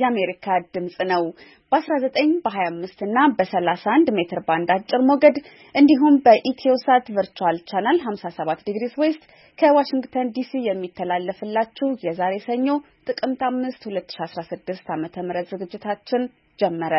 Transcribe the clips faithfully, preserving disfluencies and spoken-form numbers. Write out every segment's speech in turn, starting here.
የአሜሪካ ድምጽ ነው። በ19 በ25 እና በ31 ሜትር ባንድ አጭር ሞገድ እንዲሁም በኢትዮሳት ቨርቹዋል ቻናል ሃምሳ ሰባት ዲግሪስ ዌስት ከዋሽንግተን ዲሲ የሚተላለፍላችሁ የዛሬ ሰኞ ጥቅምት አምስት ሁለት ሺህ አስራ ስድስት ዓመተ ምህረት ዝግጅታችን ጀመረ።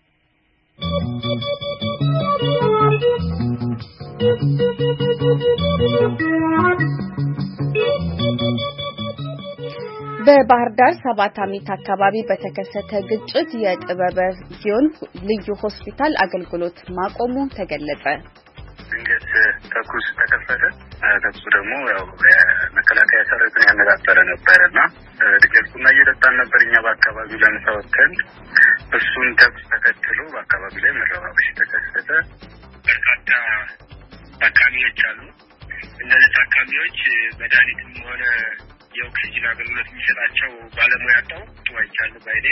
በባህር ዳር ሰባት አሚት አካባቢ በተከሰተ ግጭት የጥበበ ጽዮን ልዩ ሆስፒታል አገልግሎት ማቆሙ ተገለጸ። እንግዲህ ተኩስ ተከፈተ። ተኩሱ ደግሞ ያው መከላከያ ሰራዊትን ያነጋገረ ነበርና ድግግሞና እየደጣን ነበር እኛ በአካባቢው ለምሳወተን እሱን ተኩስ ተከትሎ በአካባቢው ላይ መረባበሽ ተከሰተ። በርካታ ታካሚዎች አሉ። እነዚህ ታካሚዎች መድኃኒትም ሆነ የኦክሲጅን አገልግሎት የሚሰጣቸው ባለሙያ አጣው ተዋይቻሉ ባይኔ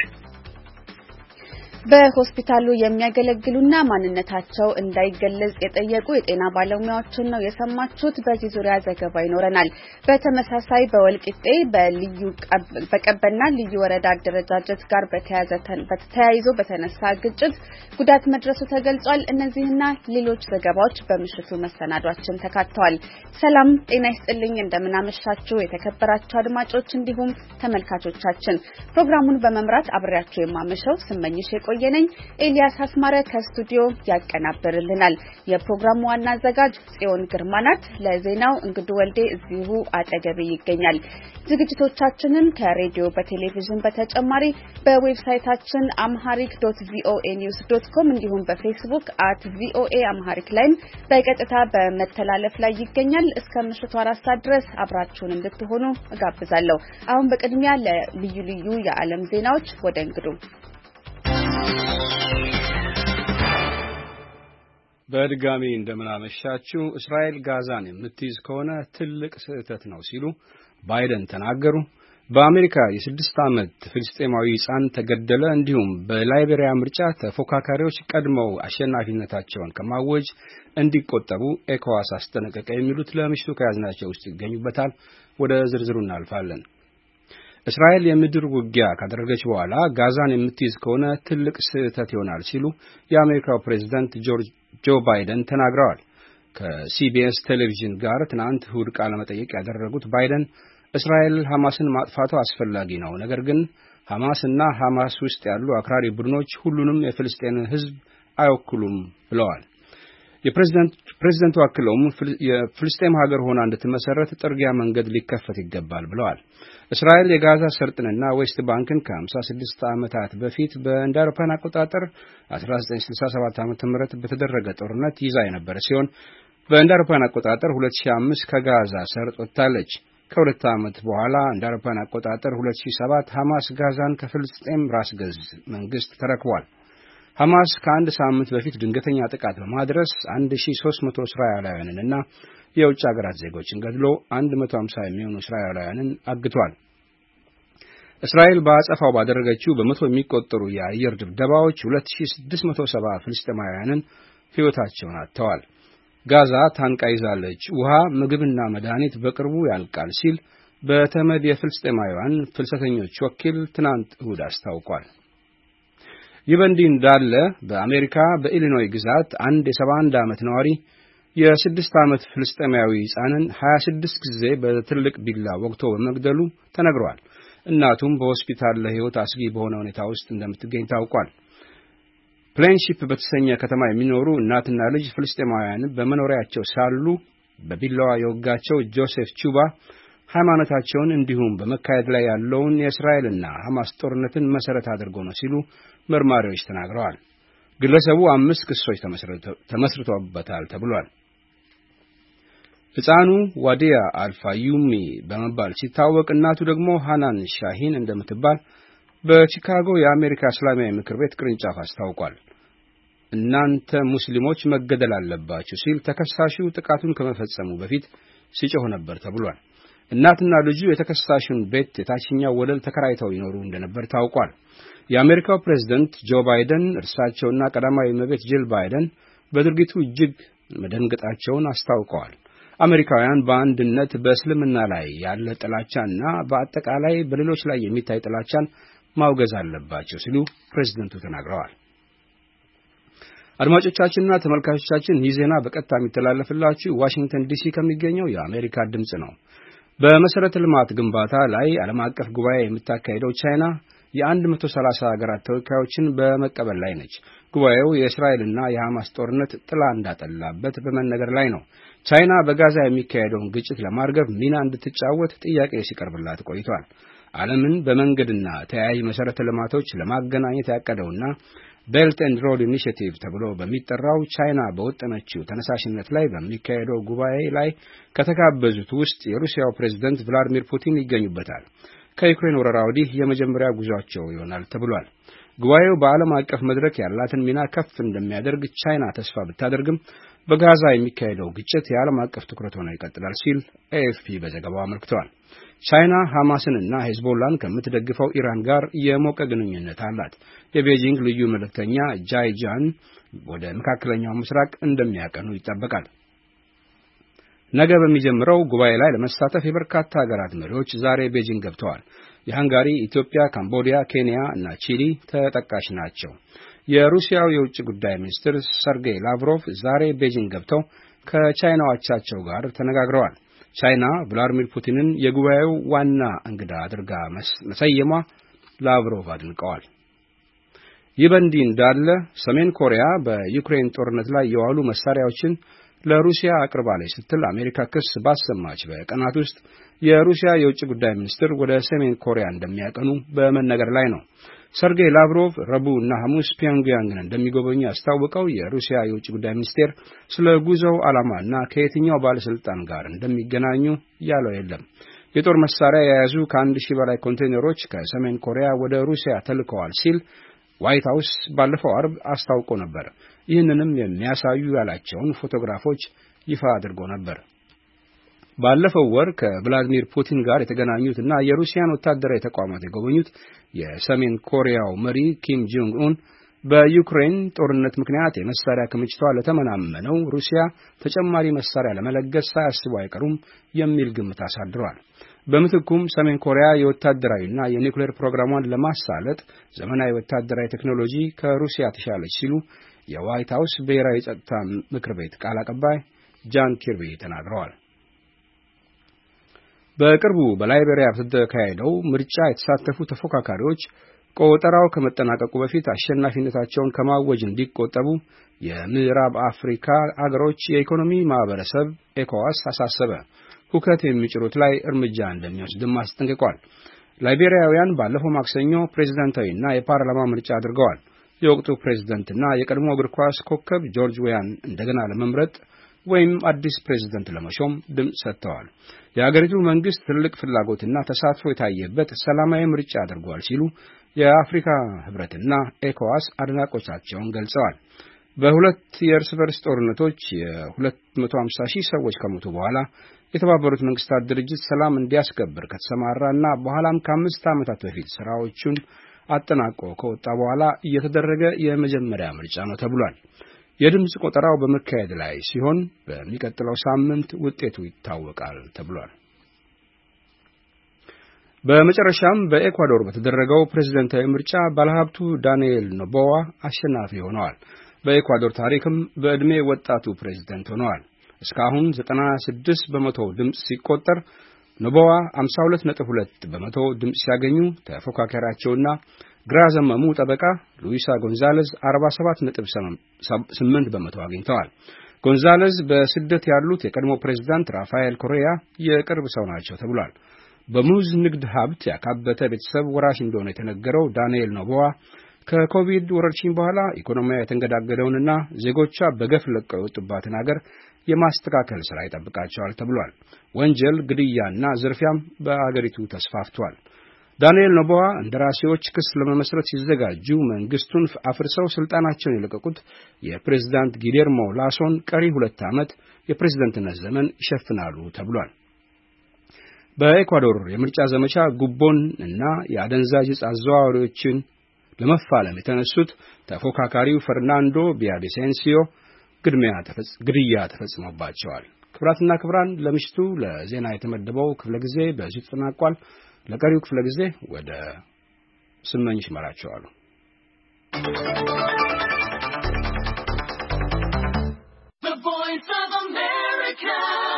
በሆስፒታሉ የሚያገለግሉና ማንነታቸው እንዳይገለጽ የጠየቁ የጤና ባለሙያዎችን ነው የሰማችሁት። በዚህ ዙሪያ ዘገባ ይኖረናል። በተመሳሳይ በወልቂጤ በልዩ በቀበና ልዩ ወረዳ አደረጃጀት ጋር በተያይዞ በተነሳ ግጭት ጉዳት መድረሱ ተገልጿል። እነዚህና ሌሎች ዘገባዎች በምሽቱ መሰናዷችን ተካተዋል። ሰላም ጤና ይስጥልኝ፣ እንደምናመሻችሁ የተከበራችሁ አድማጮች እንዲሁም ተመልካቾቻችን። ፕሮግራሙን በመምራት አብሬያችሁ የማመሸው ስመኝሽ ቆየነኝ። ኤልያስ አስማረ ከስቱዲዮ ያቀናብርልናል። የፕሮግራሙ ዋና አዘጋጅ ጽዮን ግርማ ናት። ለዜናው እንግዱ ወልዴ እዚሁ አጠገቤ ይገኛል። ዝግጅቶቻችንን ከሬዲዮ በቴሌቪዥን በተጨማሪ በዌብሳይታችን amharic dot voa news dot com እንዲሁም በፌስቡክ at voa amharic ላይ በቀጥታ በመተላለፍ ላይ ይገኛል። እስከ ምሽቱ አራት ሰዓት ድረስ አብራችሁን እንድትሆኑ እጋብዛለሁ። አሁን በቅድሚያ ለልዩ ልዩ የዓለም ዜናዎች ወደ እንግዱ በድጋሚ እንደምናመሻችሁ። እስራኤል ጋዛን የምትይዝ ከሆነ ትልቅ ስህተት ነው ሲሉ ባይደን ተናገሩ። በአሜሪካ የስድስት ዓመት ፍልስጤማዊ ሕፃን ተገደለ። እንዲሁም በላይቤሪያ ምርጫ ተፎካካሪዎች ቀድመው አሸናፊነታቸውን ከማወጅ እንዲቆጠቡ ኤኮዋስ አስጠነቀቀ። የሚሉት ለምሽቱ ከያዝናቸው ውስጥ ይገኙበታል። ወደ ዝርዝሩ እናልፋለን። እስራኤል የምድር ውጊያ ካደረገች በኋላ ጋዛን የምትይዝ ከሆነ ትልቅ ስህተት ይሆናል ሲሉ የአሜሪካው ፕሬዝዳንት ጆርጅ ጆ ባይደን ተናግረዋል። ከሲቢኤስ ቴሌቪዥን ጋር ትናንት እሁድ ቃለ መጠይቅ ያደረጉት ባይደን እስራኤል ሐማስን ማጥፋቱ አስፈላጊ ነው፣ ነገር ግን ሐማስና ሐማስ ውስጥ ያሉ አክራሪ ቡድኖች ሁሉንም የፍልስጤም ሕዝብ አይወክሉም ብለዋል። የፕሬዝዳንት ፕሬዝዳንቱ አክለውም የፍልስጤም ሀገር ሆና እንድትመሰረት ጥርጊያ መንገድ ሊከፈት ይገባል ብለዋል። እስራኤል የጋዛ ሰርጥንና ዌስት ባንክን ከሃምሳ ስድስት ዓመታት በፊት በእንደ አውሮፓውያን አቆጣጠር አስራ ዘጠኝ ስልሳ ሰባት ዓመተ ምህረት በተደረገ ጦርነት ይዛ የነበረ ሲሆን በእንደ አውሮፓውያን አቆጣጠር ሁለት ሺህ አምስት ከጋዛ ሰርጥ ወጥታለች። ከሁለት ዓመት በኋላ እንደ አውሮፓውያን አቆጣጠር ሁለት ሺህ ሰባት ሐማስ ጋዛን ከፍልስጤም ራስ ገዝ መንግስት ተረክቧል። ሐማስ ከአንድ ሳምንት በፊት ድንገተኛ ጥቃት በማድረስ አንድ ሺህ ሦስት መቶ እስራኤላውያንንና የውጭ ሀገራት ዜጎችን ገድሎ አንድ መቶ ሃምሳ የሚሆኑ እስራኤላውያንን አግቷል። እስራኤል በአጸፋው ባደረገችው በመቶ የሚቆጠሩ የአየር ድብደባዎች ሁለት ሺህ ስድስት መቶ ሰባ ፍልስጤማውያንን ሕይወታቸውን አጥተዋል። ጋዛ ታንቃ ይዛለች፣ ውሃ፣ ምግብና መድኃኒት በቅርቡ ያልቃል ሲል በተመድ የፍልስጤማውያን ፍልሰተኞች ወኪል ትናንት እሁድ አስታውቋል። ይህ በእንዲህ እንዳለ በአሜሪካ በኢሊኖይ ግዛት አንድ የሰባ አንድ ዓመት ነዋሪ የስድስት ዓመት ፍልስጤማዊ ሕፃንን ሀያ ስድስት ጊዜ በትልቅ ቢላ ወግቶ በመግደሉ ተነግሯል። እናቱም በሆስፒታል ለሕይወት አስጊ በሆነ ሁኔታ ውስጥ እንደምትገኝ ታውቋል። ፕሌንሺፕ በተሰኘ ከተማ የሚኖሩ እናትና ልጅ ፍልስጤማውያን በመኖሪያቸው ሳሉ በቢላዋ የወጋቸው ጆሴፍ ቹባ ሃይማኖታቸውን እንዲሁም በመካሄድ ላይ ያለውን የእስራኤልና ሐማስ ጦርነትን መሰረት አድርጎ ነው ሲሉ መርማሪዎች ተናግረዋል። ግለሰቡ አምስት ክሶች ተመስርተውበታል ተብሏል። ሕፃኑ ዋዲያ አልፋዩሚ በመባል ሲታወቅ እናቱ ደግሞ ሃናን ሻሂን እንደምትባል በቺካጎ የአሜሪካ እስላማዊ ምክር ቤት ቅርንጫፍ አስታውቋል። እናንተ ሙስሊሞች መገደል አለባችሁ ሲል ተከሳሹ ጥቃቱን ከመፈጸሙ በፊት ሲጮህ ነበር ተብሏል። እናትና ልጁ የተከሳሹን ቤት የታችኛው ወለል ተከራይተው ይኖሩ እንደነበር ታውቋል። የአሜሪካው ፕሬዝዳንት ጆ ባይደን እርሳቸውና ቀዳማዊ እመቤት ጂል ባይደን በድርጊቱ እጅግ መደንገጣቸውን አስታውቀዋል። አሜሪካውያን በአንድነት በእስልምና ላይ ያለ ጥላቻና በአጠቃላይ በሌሎች ላይ የሚታይ ጥላቻን ማውገዝ አለባቸው ሲሉ ፕሬዝዳንቱ ተናግረዋል። አድማጮቻችንና ተመልካቾቻችን ይህ ዜና በቀጥታ የሚተላለፍላችሁ ዋሽንግተን ዲሲ ከሚገኘው የአሜሪካ ድምጽ ነው። በመሰረተ ልማት ግንባታ ላይ ዓለም አቀፍ ጉባኤ የምታካሄደው ቻይና የአንድ መቶ ሰላሳ ሀገራት ተወካዮችን በመቀበል ላይ ነች። ጉባኤው የእስራኤልና የሐማስ ጦርነት ጥላ እንዳጠላበት በመነገር ላይ ነው። ቻይና በጋዛ የሚካሄደውን ግጭት ለማርገብ ሚና እንድትጫወት ጥያቄ ሲቀርብላት ቆይቷል። ዓለምን በመንገድና ተያያዥ መሰረተ ልማቶች ለማገናኘት ያቀደውና ቤልት ኤንድ ሮድ ኢኒሺየቲቭ ተብሎ በሚጠራው ቻይና በወጠነችው ተነሳሽነት ላይ በሚካሄደው ጉባኤ ላይ ከተጋበዙት ውስጥ የሩሲያው ፕሬዝዳንት ቭላዲሚር ፑቲን ይገኙበታል። ከዩክሬን ወረራ ወዲህ የመጀመሪያ ጉዟቸው ይሆናል ተብሏል። ጉባኤው በዓለም አቀፍ መድረክ ያላትን ሚና ከፍ እንደሚያደርግ ቻይና ተስፋ ብታደርግም በጋዛ የሚካሄደው ግጭት የዓለም አቀፍ ትኩረት ሆኖ ይቀጥላል ሲል ኤኤፍፒ በዘገባው አመልክቷል። ቻይና ሐማስንና ሄዝቦላን ከምትደግፈው ኢራን ጋር የሞቀ ግንኙነት አላት። የቤጂንግ ልዩ መልእክተኛ ጃይ ጃን ወደ መካከለኛው ምስራቅ እንደሚያቀኑ ይጠበቃል። ነገ በሚጀምረው ጉባኤ ላይ ለመሳተፍ የበርካታ ሀገራት መሪዎች ዛሬ ቤጂንግ ገብተዋል። የሃንጋሪ፣ ኢትዮጵያ፣ ካምቦዲያ፣ ኬንያ እና ቺሊ ተጠቃሽ ናቸው። የሩሲያው የውጭ ጉዳይ ሚኒስትር ሰርጌይ ላቭሮቭ ዛሬ ቤጂንግ ገብተው ከቻይናው አቻቸው ጋር ተነጋግረዋል። ቻይና ቭላዲሚር ፑቲንን የጉባኤው ዋና እንግዳ አድርጋ መሰየሟ ላቭሮቭ አድንቀዋል። ይህ በእንዲህ እንዳለ ሰሜን ኮሪያ በዩክሬን ጦርነት ላይ የዋሉ መሳሪያዎችን ለሩሲያ አቅርባለች ስትል አሜሪካ ክስ ባሰማች በቀናት ውስጥ የሩሲያ የውጭ ጉዳይ ሚኒስትር ወደ ሰሜን ኮሪያ እንደሚያቀኑ በመነገር ላይ ነው። ሰርጌይ ላቭሮቭ ረቡዕ እና ሐሙስ ፒዮንግያንግን እንደሚጎበኙ ያስታወቀው የሩሲያ የውጭ ጉዳይ ሚኒስቴር ስለ ጉዞው ዓላማና ከየትኛው ባለስልጣን ጋር እንደሚገናኙ ያለው የለም። የጦር መሳሪያ የያዙ ከአንድ ሺህ በላይ ኮንቴይነሮች ከሰሜን ኮሪያ ወደ ሩሲያ ተልከዋል ሲል ዋይት ሃውስ ባለፈው አርብ አስታውቆ ነበር። ይህንንም የሚያሳዩ ያላቸውን ፎቶግራፎች ይፋ አድርጎ ነበር። ባለፈው ወር ከቭላዲሚር ፑቲን ጋር የተገናኙትና የሩሲያን ወታደራዊ ተቋማት የጎበኙት የሰሜን ኮሪያው መሪ ኪም ጆንግ ኡን በዩክሬን ጦርነት ምክንያት የመሳሪያ ክምችቷ ለተመናመነው ሩሲያ ተጨማሪ መሳሪያ ለመለገስ ሳያስቡ አይቀሩም የሚል ግምት አሳድረዋል። በምትኩም ሰሜን ኮሪያ የወታደራዊና የኒውክሌር ፕሮግራሟን ለማሳለጥ ዘመናዊ ወታደራዊ ቴክኖሎጂ ከሩሲያ ተሻለች ሲሉ የዋይት ሃውስ ብሔራዊ ጸጥታ ምክር ቤት ቃል አቀባይ ጃን ኪርቢ ተናግረዋል። በቅርቡ በላይቤሪያ በተካሄደው ምርጫ የተሳተፉ ተፎካካሪዎች ቆጠራው ከመጠናቀቁ በፊት አሸናፊነታቸውን ከማወጅ እንዲቆጠቡ የምዕራብ አፍሪካ አገሮች የኢኮኖሚ ማህበረሰብ ኤኮዋስ አሳሰበ። ሁከት የሚጭሩት ላይ እርምጃ እንደሚወስድም አስጠንቅቋል። ላይቤሪያውያን ባለፈው ማክሰኞ ፕሬዝዳንታዊና የፓርላማ ምርጫ አድርገዋል። የወቅቱ ፕሬዝዳንትና የቀድሞ እግር ኳስ ኮከብ ጆርጅ ዌያን እንደገና ለመምረጥ ወይም አዲስ ፕሬዝዳንት ለመሾም ድምጽ ሰጥተዋል። የሀገሪቱ መንግስት ትልቅ ፍላጎትና ተሳትፎ የታየበት ሰላማዊ ምርጫ አድርጓል ሲሉ የአፍሪካ ህብረትና ኤኮዋስ አድናቆታቸውን ገልጸዋል። በሁለት የእርስ በርስ ጦርነቶች የሁለት መቶ ሃምሳ ሺህ ሰዎች ከሞቱ በኋላ የተባበሩት መንግስታት ድርጅት ሰላም እንዲያስከብር ከተሰማራና በኋላም ከአምስት ዓመታት በፊት ስራዎቹን አጠናቆ ከወጣ በኋላ እየተደረገ የመጀመሪያ ምርጫ ነው ተብሏል። የድምጽ ቆጠራው በመካሄድ ላይ ሲሆን በሚቀጥለው ሳምንት ውጤቱ ይታወቃል ተብሏል። በመጨረሻም በኤኳዶር በተደረገው ፕሬዝዳንታዊ ምርጫ ባለሀብቱ ዳንኤል ኖቦዋ አሸናፊ ሆነዋል። በኤኳዶር ታሪክም በዕድሜ ወጣቱ ፕሬዝዳንት ሆነዋል። እስካሁን ዘጠና ስድስት በመቶ ድምጽ ሲቆጠር ኖቦዋ ሃምሳ ሁለት ነጥብ ሁለት በመቶ ድምጽ ሲያገኙ ተፎካካሪያቸውና ግራ ዘመሙ ጠበቃ ሉዊሳ ጎንዛሌዝ አርባ ሰባት ነጥብ ስምንት በመቶ አግኝተዋል። ጎንዛሌዝ በስደት ያሉት የቀድሞ ፕሬዝዳንት ራፋኤል ኮሬያ የቅርብ ሰው ናቸው ተብሏል። በሙዝ ንግድ ሀብት ያካበተ ቤተሰብ ወራሽ እንደሆነ የተነገረው ዳንኤል ኖቦዋ ከኮቪድ ወረርሽኝ በኋላ ኢኮኖሚያዊ የተንገዳገደውንና ዜጎቿ በገፍ ለቀው የወጡባትን ሀገር የማስተካከል ሥራ ይጠብቃቸዋል ተብሏል። ወንጀል፣ ግድያና ዝርፊያም በአገሪቱ ተስፋፍቷል። ዳንኤል ኖቦዋ እንደራሴዎች ክስ ለመመስረት ሲዘጋጁ መንግስቱን አፍርሰው ስልጣናቸውን የለቀቁት የፕሬዝዳንት ጊሌርሞ ላሶን ቀሪ ሁለት ዓመት የፕሬዝዳንትነት ዘመን ይሸፍናሉ ተብሏል። በኤኳዶር የምርጫ ዘመቻ ጉቦን እና የአደንዛዥ ዕፅ አዘዋዋሪዎችን ለመፋለም የተነሱት ተፎካካሪው ፈርናንዶ ቪላቪሴንሲዮ ግድያ ተፈጽሞባቸዋል። ክብራትና ክብራን ለምሽቱ ለዜና የተመደበው ክፍለ ጊዜ በዚህ ተጠናቋል። ለቀሪው ክፍለ ጊዜ ወደ ስመኝሽ መራቸዋለሁ። The Voice of America.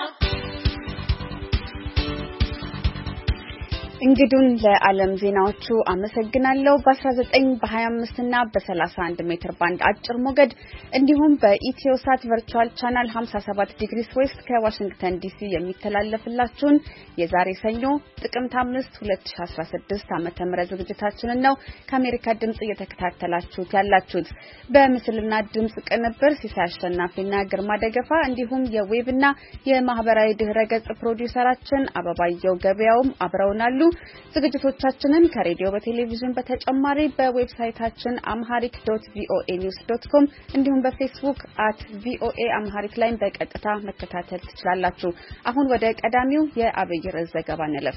እንግዲህ ለዓለም ዜናዎቹ አመሰግናለሁ። በ19 በ25 እና በ31 ሜትር ባንድ አጭር ሞገድ እንዲሁም በኢትዮሳት ቨርቹዋል ቻናል ሃምሳ ሰባት ዲግሪስ ዌስት ከዋሽንግተን ዲሲ የሚተላለፍላችሁን የዛሬ ሰኞ ጥቅምት አምስት ሁለት ሺህ አስራ ስድስት ዓመተ ምህረት ዝግጅታችንን ነው ከአሜሪካ ድምጽ እየተከታተላችሁት ያላችሁት። በምስልና ድምጽ ቅንብር ሲሳይ አሸናፊና ግርማ ደገፋ እንዲሁም የዌብና የማህበራዊ ድህረ ገጽ ፕሮዲዩሰራችን አበባየው ገበያውም አብረውናሉ። ዝግጅቶቻችንን ከሬዲዮ በቴሌቪዥን በተጨማሪ በዌብሳይታችን amharic dot voa news dot com እንዲሁም በፌስቡክ at voa amharic ላይ በቀጥታ መከታተል ትችላላችሁ። አሁን ወደ ቀዳሚው የአብይ ርዕስ ዘገባ እንለፍ።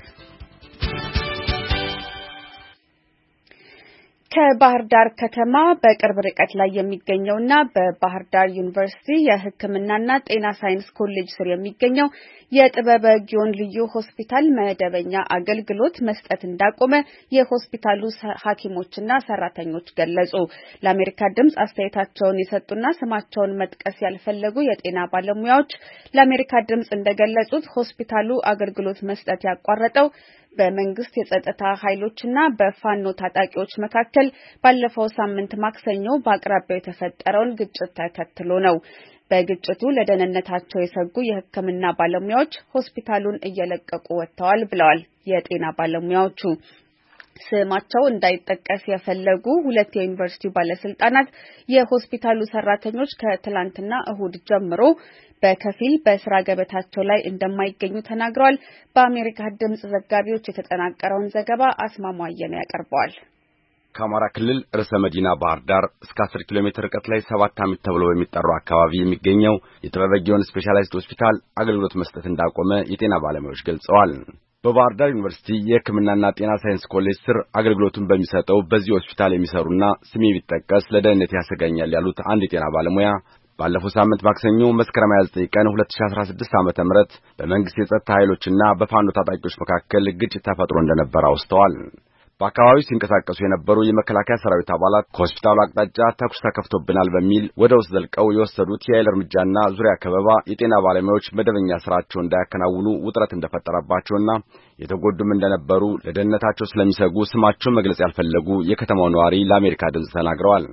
ከባህር ዳር ከተማ በቅርብ ርቀት ላይ የሚገኘውና በባህር ዳር ዩኒቨርሲቲ የሕክምናና ጤና ሳይንስ ኮሌጅ ስር የሚገኘው የጥበበ ጊዮን ልዩ ሆስፒታል መደበኛ አገልግሎት መስጠት እንዳቆመ የሆስፒታሉ ሐኪሞችና ሰራተኞች ገለጹ። ለአሜሪካ ድምጽ አስተያየታቸውን የሰጡና ስማቸውን መጥቀስ ያልፈለጉ የጤና ባለሙያዎች ለአሜሪካ ድምጽ እንደገለጹት ሆስፒታሉ አገልግሎት መስጠት ያቋረጠው በመንግስት የጸጥታ ኃይሎችና በፋኖ ታጣቂዎች መካከል ባለፈው ሳምንት ማክሰኞ በአቅራቢያው የተፈጠረውን ግጭት ተከትሎ ነው። በግጭቱ ለደህንነታቸው የሰጉ የሕክምና ባለሙያዎች ሆስፒታሉን እየለቀቁ ወጥተዋል ብለዋል። የጤና ባለሙያዎቹ ስማቸው እንዳይጠቀስ የፈለጉ ሁለት የዩኒቨርሲቲው ባለስልጣናት የሆስፒታሉ ሰራተኞች ከትላንትና እሁድ ጀምሮ በከፊል በስራ ገበታቸው ላይ እንደማይገኙ ተናግረዋል። በአሜሪካ ድምጽ ዘጋቢዎች የተጠናቀረውን ዘገባ አስማማየነ ያቀርበዋል። ከአማራ ክልል ርዕሰ መዲና ባህር ዳር እስከ አስር ኪሎ ሜትር ርቀት ላይ ሰባት ዓመት ተብሎ በሚጠራው አካባቢ የሚገኘው የጥበበ ጊዮን ስፔሻላይዝድ ሆስፒታል አገልግሎት መስጠት እንዳቆመ የጤና ባለሙያዎች ገልጸዋል። በባህር ዳር ዩኒቨርሲቲ የሕክምናና ጤና ሳይንስ ኮሌጅ ስር አገልግሎቱን በሚሰጠው በዚህ ሆስፒታል የሚሰሩና ስሜ ቢጠቀስ ለደህንነት ያሰጋኛል ያሉት አንድ የጤና ባለሙያ ባለፈው ሳምንት ማክሰኞ መስከረም ሃያ ዘጠኝ ቀን ሁለት ሺህ አስራ ስድስት ዓመተ ምህረት በመንግስት የጸጥታ ኃይሎችና በፋኖ ታጣቂዎች መካከል ግጭት ተፈጥሮ እንደነበር አውስተዋል። በአካባቢው ሲንቀሳቀሱ የነበሩ የመከላከያ ሰራዊት አባላት ከሆስፒታሉ አቅጣጫ ተኩስ ተከፍቶብናል በሚል ወደ ውስጥ ዘልቀው የወሰዱት የኃይል እርምጃና ዙሪያ ከበባ የጤና ባለሙያዎች መደበኛ ስራቸውን እንዳያከናውኑ ውጥረት እንደፈጠረባቸውና የተጎዱም እንደነበሩ ለደህንነታቸው ስለሚሰጉ ስማቸውን መግለጽ ያልፈለጉ የከተማው ነዋሪ ለአሜሪካ ድምጽ ተናግረዋል።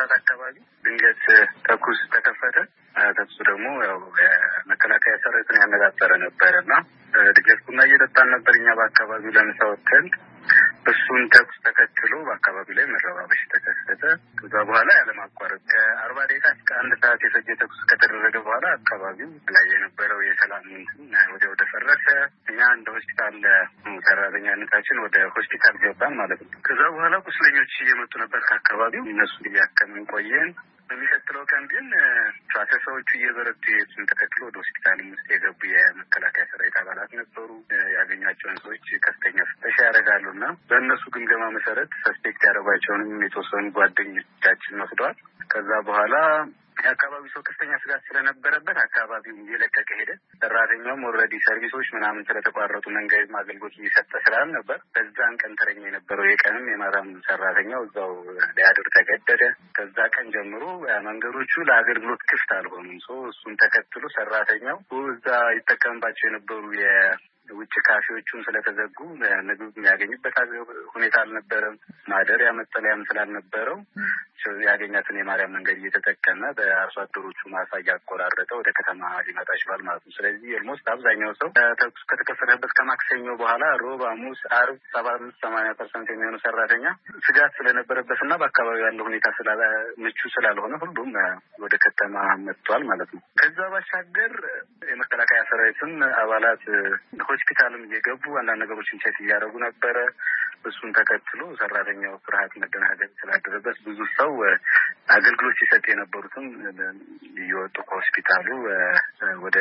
ድንገት ተኩስ ተከፈተ። ተኩሱ ደግሞ ያው መከላከያ ሰራዊትን ያነጋገረ ነበርና ድንገት ቡና እየጠጣን ነበር እኛ በአካባቢው ለምሳ ወጥተን እሱን ተኩስ ተከትሎ በአካባቢው ላይ መረባበሽ ተከሰተ። ከዛ በኋላ ያለማቋረጥ ከአርባ ደቂቃ እስከ አንድ ሰዓት የፈጀ ተኩስ ከተደረገ በኋላ አካባቢው ላይ የነበረው የሰላም ወደ ወደ ፈረሰ። እኛ እንደ ሆስፒታል ሰራተኛነታችን ወደ ሆስፒታል ገባን ማለት ነው። ከዛ በኋላ ቁስለኞች እየመጡ ነበር ከአካባቢው እነሱ እያከምን ቆየን። በሚቀጥለው ቀን ግን ፋሰሳዎቹ እየበረቱ የሱን ተከትሎ ወደ ሆስፒታል ውስጥ የገቡ የመከላከያ ሰራዊት አባላት ነበሩ። ያገኟቸውን ሰዎች ከፍተኛ ፍተሻ ያደርጋሉና በእነሱ ግምገማ መሰረት ሰስፔክት ያደረጓቸውንም የተወሰኑ ጓደኞቻችን ወስደዋል። ከዛ በኋላ የአካባቢው ሰው ከፍተኛ ስጋት ስለነበረበት አካባቢውን እየለቀቀ ሄደ። ሰራተኛውም ኦልሬዲ ሰርቪሶች ምናምን ስለተቋረጡ መንገድ አገልግሎት እየሰጠ ስላልነበር በዛን ቀን ተረኛ የነበረው የቀንም የማታም ሰራተኛው እዛው ሊያድር ተገደደ። ከዛ ቀን ጀምሮ መንገዶቹ ለአገልግሎት ክፍት አልሆኑም። ሰው እሱን ተከትሎ ሰራተኛው እዛ ይጠቀምባቸው የነበሩ የውጭ ካፌዎቹን ስለተዘጉ ምግብ የሚያገኝበት ሁኔታ አልነበረም። ማደሪያ መጠለያም ስላልነበረው ያገኛትን የማርያም መንገድ እየተጠቀመ በአርሶ አደሮቹ ማሳ እያቆራረጠ ወደ ከተማ ሊመጣ ይችላል ማለት ነው። ስለዚህ ኦልሞስት አብዛኛው ሰው ተኩስ ከተከፈተበት ከማክሰኞ በኋላ ሮብ፣ ሐሙስ፣ ዓርብ ሰባ አምስት ሰማንያ ፐርሰንት የሚሆኑ ሰራተኛ ስጋት ስለነበረበትና በአካባቢው ያለው ሁኔታ ስላለ ምቹ ስላልሆነ ሁሉም ወደ ከተማ መጥቷል ማለት ነው። ከዛ ባሻገር የመከላከያ ሰራዊትም አባላት ሆስፒታልም እየገቡ አንዳንድ ነገሮችን ቼክ እያደረጉ ነበረ። እሱን ተከትሎ ሰራተኛው ፍርሃት መደናገጥ ስላደረበት ብዙ ሰው አገልግሎት ሲሰጥ የነበሩትም እየወጡ ከሆስፒታሉ ወደ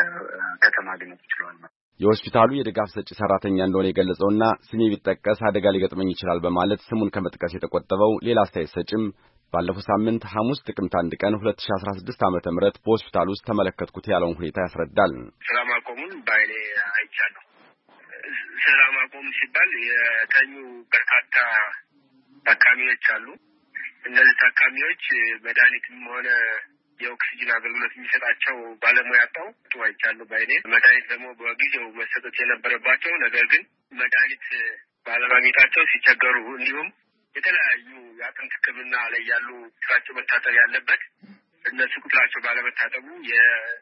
ከተማ ሊመጡ ይችላል። የሆስፒታሉ የድጋፍ ሰጪ ሰራተኛ እንደሆነ የገለጸውና ስሜ ቢጠቀስ አደጋ ሊገጥመኝ ይችላል በማለት ስሙን ከመጥቀስ የተቆጠበው ሌላ አስተያየት ሰጭም ባለፈው ሳምንት ሐሙስ ጥቅምት አንድ ቀን ሁለት ሺህ አስራ ስድስት ዓመተ ምህረት በሆስፒታሉ ውስጥ ተመለከትኩት ያለውን ሁኔታ ያስረዳል። ስራ ማቆሙን ባይኔ አይቻለሁ። ስራ ማቆም ሲባል የተኙ በርካታ ታካሚዎች አሉ። እነዚህ ታካሚዎች መድኃኒትም ሆነ የኦክሲጅን አገልግሎት የሚሰጣቸው ባለሙያ አጣው ተዋይቻለሁ ባይኔ መድኃኒት ደግሞ በጊዜው መሰጠት የነበረባቸው ነገር ግን መድኃኒት ባለማግኘታቸው ሲቸገሩ እንዲሁም የተለያዩ የአጥንት ሕክምና ላይ ያሉ ስራቸው መታጠብ ያለበት እነሱ ቁጥራቸው ባለመታጠቡ የ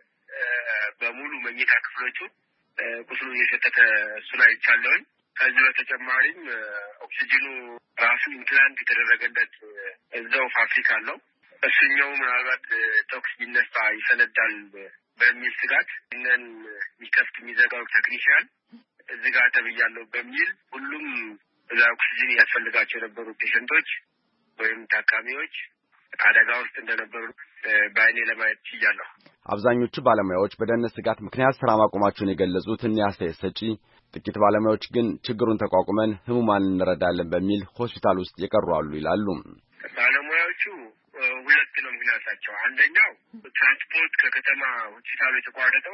በሙሉ መኝታ ክፍሎቹ ቁስሉ እየሸተተ እሱን አይቻለሁኝ። ከዚህ በተጨማሪም ኦክሲጅኑ ራሱ ኢምፕላንት የተደረገለት እዛው ፋብሪካ አለው። እሱኛው ምናልባት ቶክስ ቢነሳ ይፈነዳል በሚል ስጋት እነን የሚከፍት የሚዘጋው ቴክኒሻን እዚህ ጋር ተብያለሁ በሚል ሁሉም እዛ ኦክሲጅን ያስፈልጋቸው የነበሩ ፔሸንቶች ወይም ታካሚዎች አደጋ ውስጥ እንደነበሩ በአይኔ ለማየት ችያለሁ። አብዛኞቹ ባለሙያዎች በደህንነት ስጋት ምክንያት ስራ ማቆማቸውን የገለጹት እኒህ አስተያየት ሰጪ ጥቂት ባለሙያዎች ግን ችግሩን ተቋቁመን ህሙማንን እንረዳለን በሚል ሆስፒታል ውስጥ የቀሩ አሉ ይላሉ። ባለሙያዎቹ ሁለት ነው ምክንያታቸው። አንደኛው ትራንስፖርት ከከተማ ሆስፒታሉ የተቋረጠው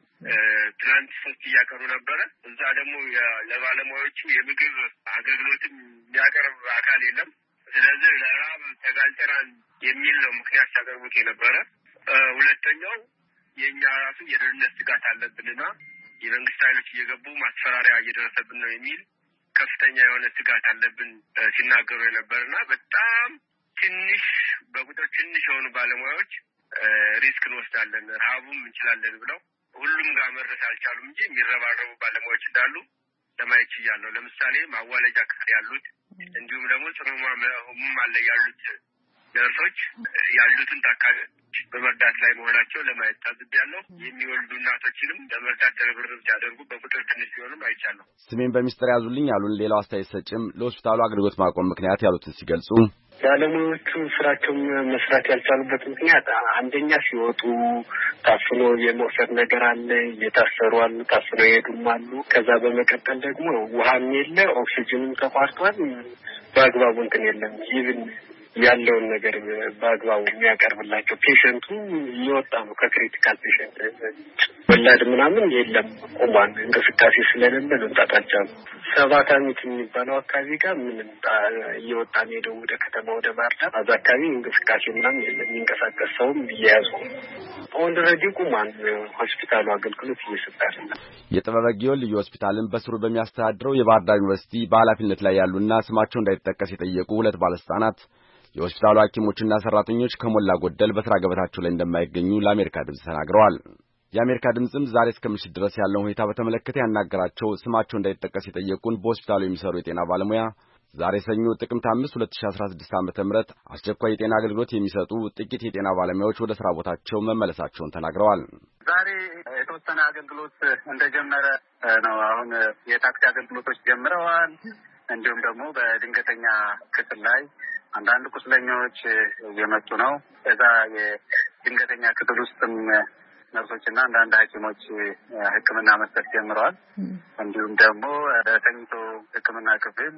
ትናንት ሶስት እያቀሩ ነበረ። እዛ ደግሞ ለባለሙያዎቹ የምግብ አገልግሎትም የሚያቀርብ አካል የለም። ስለዚህ ለራብ ተጋልጠናል የሚል ነው ምክንያት ሲያቀርቡት የነበረ። ሁለተኛው የኛ ራሱ የደህንነት ስጋት አለብንና የመንግስት ኃይሎች እየገቡ ማስፈራሪያ እየደረሰብን ነው የሚል ከፍተኛ የሆነ ስጋት አለብን ሲናገሩ የነበርና በጣም ትንሽ በቁጥር ትንሽ የሆኑ ባለሙያዎች ሪስክ እንወስዳለን ረሃቡም እንችላለን ብለው ሁሉም ጋር መድረስ አልቻሉም እንጂ የሚረባረቡ ባለሙያዎች እንዳሉ ለማየት ይችላል። ለምሳሌ ማዋለጃ ክፍል ያሉት እንዲሁም ደግሞ ጽኑ ህሙማን አለ ያሉት ነርሶች ያሉትን ታካሚዎች በመርዳት ላይ መሆናቸው ለማየት ታዝቤያለሁ። የሚወልዱ እናቶችንም ለመርዳት ርብርብ ሲያደርጉ በቁጥር ትንሽ ቢሆንም አይቻለሁ። ስሜን በሚስጥር ያዙልኝ ያሉን ሌላው አስተያየት ሰጭም ለሆስፒታሉ አገልግሎት ማቆም ምክንያት ያሉትን ሲገልጹ ባለሙያዎቹ ስራቸውን መስራት ያልቻሉበት ምክንያት አንደኛ ሲወጡ ታፍኖ የመውሰድ ነገር አለ፣ እየታሰሩ አሉ፣ ታፍኖ ይሄዱም አሉ። ከዛ በመቀጠል ደግሞ ውሃም የለ፣ ኦክሲጅንም ተቋርጧል፣ በአግባቡ እንትን የለም። ይብን ያለውን ነገር በአግባቡ የሚያቀርብላቸው ፔሸንቱ እየወጣ ነው። ከክሪቲካል ፔሸንት ወላድ ምናምን የለም፣ ቆሟል። እንቅስቃሴ ስለሌለ ልንጣጣቻሉ ሰባት አመት የሚባለው አካባቢ ጋር ምንም እየወጣ ነው ሄደው ወደ ከተማ ወደ ባህር ዳር አዛ አካባቢ እንቅስቃሴ ምናምን የለም። የሚንቀሳቀስ ሰውም እየያዙ ኦልሬዲ ቆሟል። ሆስፒታሉ አገልግሎት እየሰጠ አይደለም። የጥበበ ጊዮን ልዩ ሆስፒታልን በስሩ በሚያስተዳድረው የባህር ዳር ዩኒቨርሲቲ በኃላፊነት ላይ ያሉና ስማቸው እንዳይጠቀስ የጠየቁ ሁለት ባለስልጣናት የሆስፒታሉ ሐኪሞችና ሰራተኞች ከሞላ ጎደል በስራ ገበታቸው ላይ እንደማይገኙ ለአሜሪካ ድምጽ ተናግረዋል። የአሜሪካ ድምጽም ዛሬ እስከ ምሽት ድረስ ያለውን ሁኔታ በተመለከተ ያናገራቸው ስማቸው እንዳይጠቀስ የጠየቁን በሆስፒታሉ የሚሰሩ የጤና ባለሙያ ዛሬ ሰኞ ጥቅምት አምስት ሁለት ሺህ አስራ ስድስት ዓመተ ምህረት አስቸኳይ የጤና አገልግሎት የሚሰጡ ጥቂት የጤና ባለሙያዎች ወደ ስራ ቦታቸው መመለሳቸውን ተናግረዋል። ዛሬ የተወሰነ አገልግሎት እንደጀመረ ነው። አሁን የታክሲ አገልግሎቶች ጀምረዋል። እንዲሁም ደግሞ በድንገተኛ ክፍል ላይ አንዳንድ ቁስለኞች እየመጡ ነው። እዛ የድንገተኛ ክፍል ውስጥም ነርሶችና አንዳንድ ሐኪሞች ሕክምና መስጠት ጀምረዋል። እንዲሁም ደግሞ በተኝቶ ሕክምና ክፍል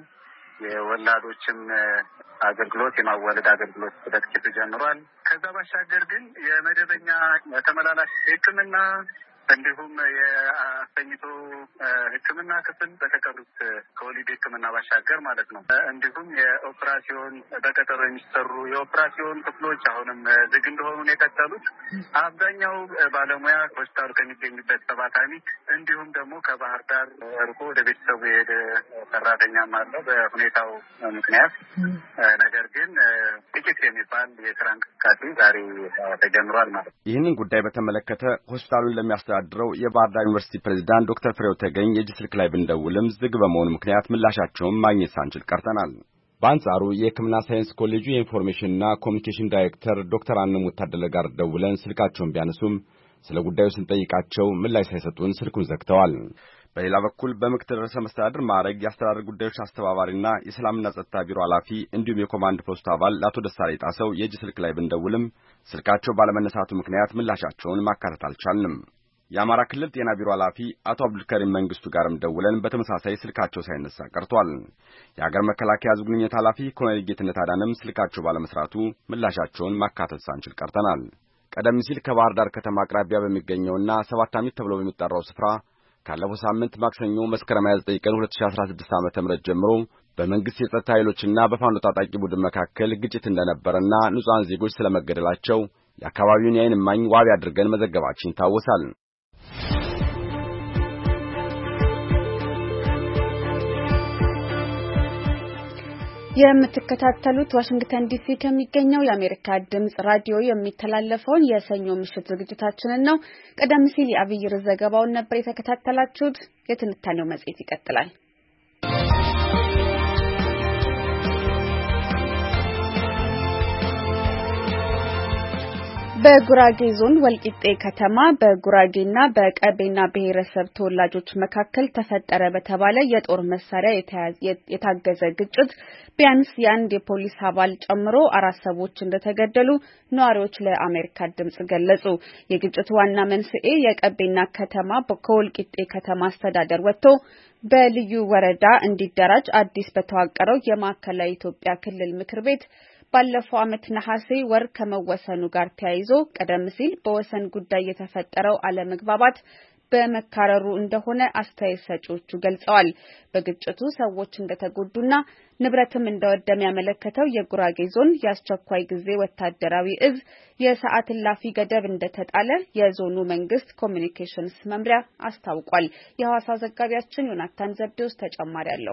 የወላዶችም አገልግሎት የማዋለድ አገልግሎት በጥቂቱ ጀምሯል። ከዛ ባሻገር ግን የመደበኛ ተመላላሽ ሕክምና እንዲሁም የአስተኝቶ ሕክምና ክፍል በተቀሩት ከወሊድ ሕክምና ባሻገር ማለት ነው። እንዲሁም የኦፕራሲዮን በቀጠሮ የሚሰሩ የኦፕራሲዮን ክፍሎች አሁንም ዝግ እንደሆኑ ነው የቀጠሉት። አብዛኛው ባለሙያ ሆስፒታሉ ከሚገኝበት ተባታኒ እንዲሁም ደግሞ ከባህር ዳር እርቆ ወደ ቤተሰቡ የሄደ ሰራተኛም አለ በሁኔታው ምክንያት። ነገር ግን ጥቂት የሚባል የስራ እንቅስቃሴ ዛሬ ተጀምሯል ማለት ነው። ይህንን ጉዳይ በተመለከተ ሆስፒታሉን ለሚያስተዳድረው የባህር ዳር ዩኒቨርሲቲ ፕሬዝዳንት ዶክተር ፍሬው ተገኝ የእጅ ስልክ ላይ ብንደውልም ዝግ በመሆኑ ምክንያት ምላሻቸውን ማግኘት ሳንችል ቀርተናል። በአንጻሩ የሕክምና ሳይንስ ኮሌጁ የኢንፎርሜሽንና ኮሚኒኬሽን ዳይሬክተር ዶክተር አነሙት ታደለ ጋር ደውለን ስልካቸውን ቢያነሱም ስለ ጉዳዩ ስንጠይቃቸው ምላሽ ሳይሰጡን ስልኩን ዘግተዋል። በሌላ በኩል በምክትል ርዕሰ መስተዳድር ማዕረግ የአስተዳደር ጉዳዮች አስተባባሪና የሰላምና ጸጥታ ቢሮ ኃላፊ እንዲሁም የኮማንድ ፖስቱ አባል አቶ ደሳለኝ ጣሰው የእጅ ስልክ ላይ ብንደውልም ስልካቸው ባለመነሳቱ ምክንያት ምላሻቸውን ማካተት አልቻልንም። የአማራ ክልል ጤና ቢሮ ኃላፊ አቶ አብዱልከሪም መንግስቱ ጋርም ደውለን በተመሳሳይ ስልካቸው ሳይነሳ ቀርቷል። የሀገር መከላከያ ሕዝብ ግንኙነት ኃላፊ ኮሎኔል ጌትነት አዳነም ስልካቸው ባለመስራቱ ምላሻቸውን ማካተት ሳንችል ቀርተናል። ቀደም ሲል ከባህር ዳር ከተማ አቅራቢያ በሚገኘውና ሰባት አሚት ተብሎ በሚጠራው ስፍራ ካለፈው ሳምንት ማክሰኞ መስከረም ሃያ ዘጠኝ ቀን ሁለት ሺህ አስራ ስድስት ዓመተ ምህረት ጀምሮ በመንግስት የጸጥታ ኃይሎችና በፋኖ ታጣቂ ቡድን መካከል ግጭት እንደነበረና ንጹሃን ዜጎች ስለመገደላቸው የአካባቢውን የዓይን እማኝ ዋቢ አድርገን መዘገባችን ይታወሳል። የምትከታተሉት ዋሽንግተን ዲሲ ከሚገኘው የአሜሪካ ድምጽ ራዲዮ የሚተላለፈውን የሰኞ ምሽት ዝግጅታችንን ነው። ቀደም ሲል የአብይ ርዕስ ዘገባውን ነበር የተከታተላችሁት። የትንታኔው መጽሔት ይቀጥላል። በጉራጌ ዞን ወልቂጤ ከተማ በጉራጌና በቀቤና ብሔረሰብ ተወላጆች መካከል ተፈጠረ በተባለ የጦር መሳሪያ የታገዘ ግጭት ቢያንስ የአንድ የፖሊስ አባል ጨምሮ አራት ሰዎች እንደተገደሉ ነዋሪዎች ለአሜሪካ ድምጽ ገለጹ። የግጭቱ ዋና መንስኤ የቀቤና ከተማ ከወልቂጤ ከተማ አስተዳደር ወጥቶ በልዩ ወረዳ እንዲደራጅ አዲስ በተዋቀረው የማዕከላዊ ኢትዮጵያ ክልል ምክር ቤት ባለፈው ዓመት ነሐሴ ወር ከመወሰኑ ጋር ተያይዞ ቀደም ሲል በወሰን ጉዳይ የተፈጠረው አለመግባባት በመካረሩ እንደሆነ አስተያየት ሰጪዎቹ ገልጸዋል። በግጭቱ ሰዎች እንደተጎዱና ንብረትም እንደወደመ ያመለከተው የጉራጌ ዞን የአስቸኳይ ጊዜ ወታደራዊ እዝ የሰዓት እላፊ ገደብ እንደተጣለ የዞኑ መንግስት ኮሚኒኬሽንስ መምሪያ አስታውቋል። የሐዋሳ ዘጋቢያችን ዮናታን ዘብዴውስ ተጨማሪ አለው።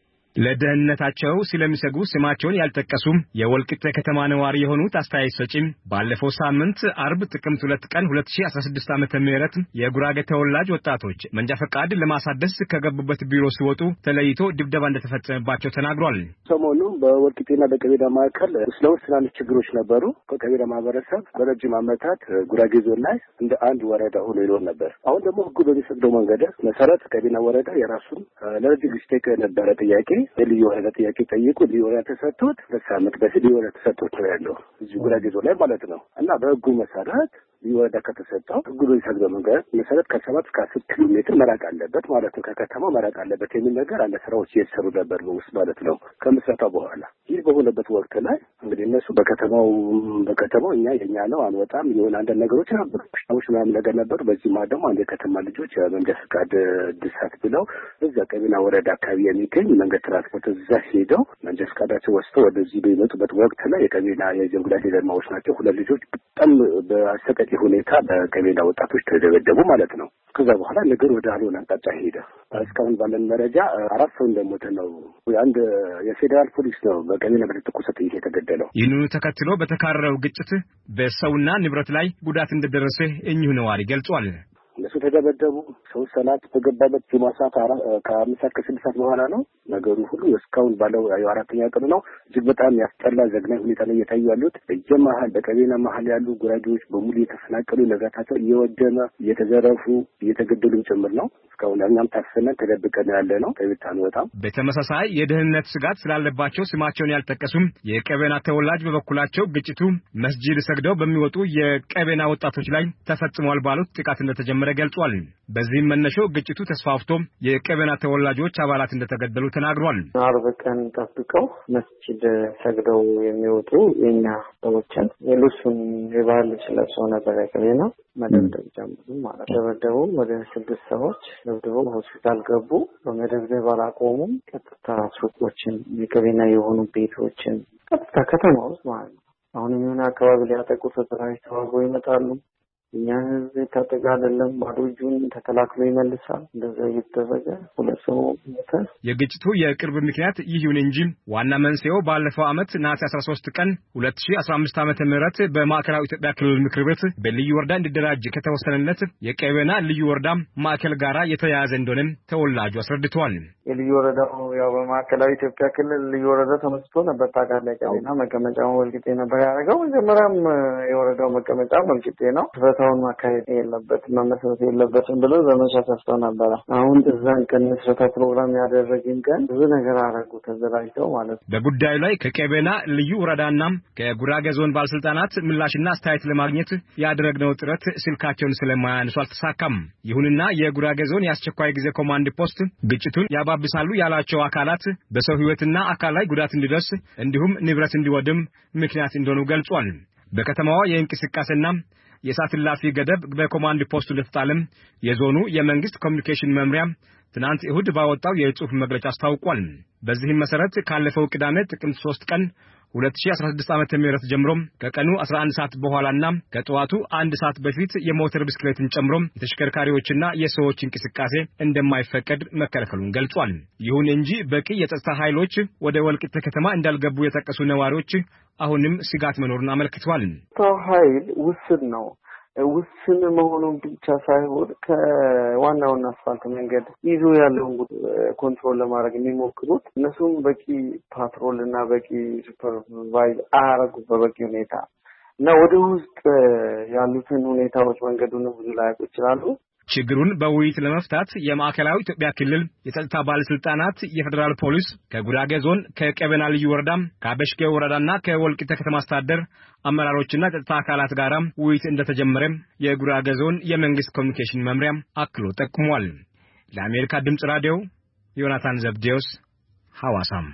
ለደህንነታቸው ስለሚሰጉ ስማቸውን ያልጠቀሱ የወልቂጤ ከተማ ነዋሪ የሆኑት አስተያየት ሰጪም ባለፈው ሳምንት አርብ ጥቅምት ሁለት ቀን ሁለት ሺህ አስራ ስድስት ዓመተ ምህረት የጉራጌ ተወላጅ ወጣቶች መንጃ ፈቃድ ለማሳደስ ከገቡበት ቢሮ ሲወጡ ተለይቶ ድብደባ እንደተፈጸመባቸው ተናግሯል። ሰሞኑን በወልቂጤና በቀቤና መካከል ስለውስ ትናንሽ ችግሮች ነበሩ። ከቀቤና ማህበረሰብ በረጅም ዓመታት ጉራጌ ዞን ላይ እንደ አንድ ወረዳ ሆኖ ይኖር ነበር። አሁን ደግሞ ህጉ በሚፈቅደው መንገድ መሰረት ቀቤና ወረዳ የራሱን ለረጅም ጊዜ የነበረ ጥያቄ ልዩ ወረዳ ጥያቄ ጠይቁ ልዩ ወረዳ ተሰጥቶት በሳምንት በፊት ልዩ ወረዳ ተሰጥቶት ነው ያለው እዚህ ጉራጌ ዞን ላይ ማለት ነው። እና በህጉ መሰረት ልዩ ወረዳ ከተሰጠው ህጉ በሚፈቅደው መንገድ መሰረት ከሰባት እስከ አስር ኪሎ ሜትር መራቅ አለበት ማለት ነው። ከከተማው መራቅ አለበት የሚል ነገር አንድ ስራዎች እየተሰሩ ነበር በውስጥ ማለት ነው ከምስረታው በኋላ። ይህ በሆነበት ወቅት ላይ እንግዲህ እነሱ በከተማው በከተማው እኛ የኛ ነው አንወጣም የሆነ አንድ ነገሮች ነበሩ ምናምን ነገር ነበሩ። በዚህ ማለት ደግሞ አንድ የከተማ ልጆች መንጃ ፈቃድ እድሳት ብለው እዛ ቀቤና ወረዳ አካባቢ የሚገኝ መንገድ ትራንስፖርት እዛ ሄደው መንጃ ፈቃዳቸው ወስደው ወደዚህ በሚመጡበት ወቅት ላይ የቀቤና የጀንጉላ ዴለማዎች ናቸው ሁለት ልጆች በጣም በአሰቃቂ ሁኔታ በቀቤና ወጣቶች ተደበደቡ ማለት ነው። ከዛ በኋላ ነገር ወደ አልሆነ አቅጣጫ ሄደ። እስካሁን ባለን መረጃ አራት ሰው እንደሞተ ነው። አንድ የፌዴራል ፖሊስ ነው በቀቤና በተተኮሰ ጥይት የተገደለው። ይህንኑ ተከትሎ በተካረረው ግጭት በሰውና ንብረት ላይ ጉዳት እንደደረሰ እኚሁ ነዋሪ ገልጿል። እነሱ ተደበደቡ። ሰው ሰላት በገባበት ጁማ ሰዓት ከአምስት ሰዓት ከስድስት ሰዓት በኋላ ነው ነገሩ ሁሉ እስካሁን ባለው አራተኛ ቀን ነው። እጅግ በጣም ያስጠላ ዘግናኝ ሁኔታ ላይ እየታዩ ያሉት በየመሀል በቀቤና መሀል ያሉ ጉራጌዎች በሙሉ የተፈናቀሉ ንብረታቸው እየወደመ እየተዘረፉ እየተገደሉም ጭምር ነው። እስካሁን እኛም ታፍነን ተደብቀን ያለ ነው ከቤት አንወጣም። በተመሳሳይ የደህንነት ስጋት ስላለባቸው ስማቸውን ያልጠቀሱም የቀቤና ተወላጅ በበኩላቸው ግጭቱ መስጂድ ሰግደው በሚወጡ የቀቤና ወጣቶች ላይ ተፈጽሟል ባሉት ጥቃት እንደተጀመረ ገልጿል። በዚህም መነሻው ግጭቱ ተስፋፍቶ የቀቤና ተወላጆች አባላት እንደተገደሉ ተናግሯል። አርብ ቀን ጠብቀው መስጂድ ሰግደው የሚወጡ የኛ ሰዎችን የልብሱን የባህል ልብስ ለብሰው ነበር ቀቤና መደብደብ ጀመሩ ማለት ደበደቡ። ወደ ስድስት ሰዎች ደብድበው ሆስፒታል ገቡ። በመደብደብ አላቆሙም። ቀጥታ ሱቆችን የቀቤና የሆኑ ቤቶችን ቀጥታ ከተማ ውስጥ ማለት ነው አሁንም የሆነ አካባቢ ሊያጠቁ ተደራጅተው ተዋግተው ይመጣሉ። እኛ ህዝብ ታጠቃ አይደለም ባዶ እጁን ተከላክሎ ይመልሳል። እንደዛ እየተደረገ ሁለት ሰው ሞተ። የግጭቱ የቅርብ ምክንያት ይሁን እንጂ ዋና መንስኤው ባለፈው ዓመት ነሐሴ አስራ ሶስት ቀን ሁለት ሺህ አስራ አምስት ዓመተ ምህረት በማዕከላዊ ኢትዮጵያ ክልል ምክር ቤት በልዩ ወረዳ እንዲደራጅ ከተወሰነለት የቀቤና ልዩ ወረዳ ማዕከል ጋራ የተያያዘ እንደሆነ ተወላጁ አስረድተዋል። የልዩ ወረዳው ያው በማዕከላዊ ኢትዮጵያ ክልል ልዩ ወረዳ ተመስርቶ ነበር። ታውቃለህ ቀቤና መቀመጫው ወልቂጤ ነበር ያደረገው። መጀመሪያም የወረዳው መቀመጫ ወልቂጤ ነው። ስብሰባውን ማካሄድ የለበትም መመስረት የለበትም ብለው ዘመቻ ሰፍተው ነበር። አሁን እዛን ቀን መስረታ ፕሮግራም ያደረግን ቀን ብዙ ነገር አደረጉ ተዘራጅተው ማለት ነው። በጉዳዩ ላይ ከቀቤና ልዩ ወረዳና ከጉራጌ ዞን ባለስልጣናት ምላሽና አስተያየት ለማግኘት ያደረግነው ጥረት ስልካቸውን ስለማያነሱ አልተሳካም። ይሁንና የጉራጌ ዞን የአስቸኳይ ጊዜ ኮማንድ ፖስት ግጭቱን ያባብሳሉ ያላቸው አካላት በሰው ህይወትና አካል ላይ ጉዳት እንዲደርስ እንዲሁም ንብረት እንዲወድም ምክንያት እንደሆኑ ገልጿል። በከተማዋ የእንቅስቃሴና የሰዓት እላፊ ገደብ በኮማንድ ፖስቱ ለተጣለም የዞኑ የመንግስት ኮሚኒኬሽን መምሪያ ትናንት እሁድ ባወጣው የጽሑፍ መግለጫ አስታውቋል። በዚህም መሰረት ካለፈው ቅዳሜ ጥቅምት ሶስት ቀን ሁለት ሺህ አስራ ስድስት ዓመተ ምህረት ጀምሮ ከቀኑ አስራ አንድ ሰዓት በኋላና ከጠዋቱ አንድ ሰዓት በፊት የሞተር ብስክሌትን ጨምሮ የተሽከርካሪዎችና የሰዎች እንቅስቃሴ እንደማይፈቀድ መከልከሉን ገልጿል። ይሁን እንጂ በቂ የጸጥታ ኃይሎች ወደ ወልቂጤ ከተማ እንዳልገቡ የጠቀሱ ነዋሪዎች አሁንም ስጋት መኖሩን አመልክተዋል። ኃይል ውስን ነው። ውስን መሆኑን ብቻ ሳይሆን ከዋናውና አስፋልት መንገድ ይዞ ያለውን ኮንትሮል ለማድረግ የሚሞክሩት እነሱም በቂ ፓትሮል እና በቂ ሱፐርቫይዝ አያረጉ በበቂ ሁኔታ እና ወደ ውስጥ ያሉትን ሁኔታዎች መንገዱን ብዙ ላያውቁ ይችላሉ። ችግሩን በውይይት ለመፍታት የማዕከላዊ ኢትዮጵያ ክልል የጸጥታ ባለስልጣናት፣ የፌደራል ፖሊስ፣ ከጉራጌ ዞን፣ ከቀበና ልዩ ወረዳ፣ ከአበሽጌ ወረዳና ከወልቂጤ ከተማ አስተዳደር አመራሮችና ጸጥታ አካላት ጋር ውይይት እንደተጀመረ የጉራጌ ዞን የመንግስት ኮሚኒኬሽን መምሪያ አክሎ ጠቁሟል። ለአሜሪካ ድምጽ ራዲዮ ዮናታን ዘብዴዎስ ሐዋሳም።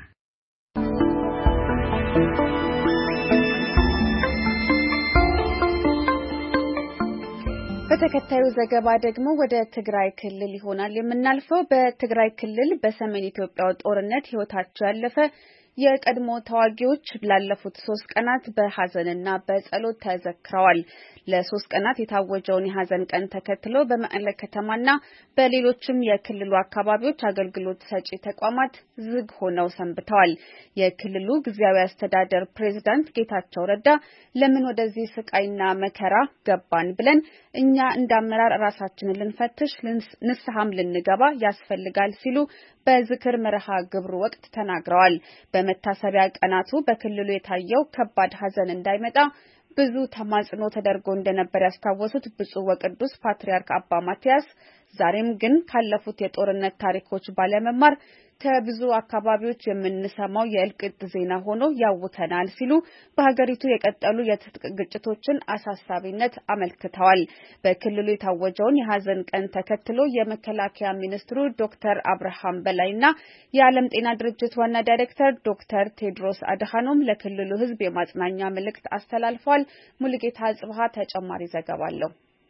በተከታዩ ዘገባ ደግሞ ወደ ትግራይ ክልል ይሆናል የምናልፈው። በትግራይ ክልል በሰሜን ኢትዮጵያው ጦርነት ህይወታቸው ያለፈ የቀድሞ ተዋጊዎች ላለፉት ሶስት ቀናት በሐዘንና በጸሎት ተዘክረዋል። ለሶስት ቀናት የታወጀውን የሐዘን ቀን ተከትሎ በመቀለ ከተማና በሌሎችም የክልሉ አካባቢዎች አገልግሎት ሰጪ ተቋማት ዝግ ሆነው ሰንብተዋል። የክልሉ ጊዜያዊ አስተዳደር ፕሬዝዳንት ጌታቸው ረዳ ለምን ወደዚህ ስቃይና መከራ ገባን ብለን እኛ እንዳመራር ራሳችንን ልንፈትሽ ንስሐም ልንገባ ያስፈልጋል ሲሉ በዝክር መርሃ ግብሩ ወቅት ተናግረዋል። በመታሰቢያ ቀናቱ በክልሉ የታየው ከባድ ሐዘን እንዳይመጣ ብዙ ተማጽኖ ተደርጎ እንደነበር ያስታወሱት ብፁዕ ወቅዱስ ፓትርያርክ አባ ማቲያስ ዛሬም ግን ካለፉት የጦርነት ታሪኮች ባለመማር ከብዙ አካባቢዎች የምንሰማው የእልቂት ዜና ሆኖ ያውተናል ሲሉ በሀገሪቱ የቀጠሉ የትጥቅ ግጭቶችን አሳሳቢነት አመልክተዋል። በክልሉ የታወጀውን የሐዘን ቀን ተከትሎ የመከላከያ ሚኒስትሩ ዶክተር አብርሃም በላይና የዓለም ጤና ድርጅት ዋና ዳይሬክተር ዶክተር ቴድሮስ አድሃኖም ለክልሉ ሕዝብ የማጽናኛ መልእክት አስተላልፈዋል። ሙሉጌታ ጽብሃ ተጨማሪ ዘገባ አለው።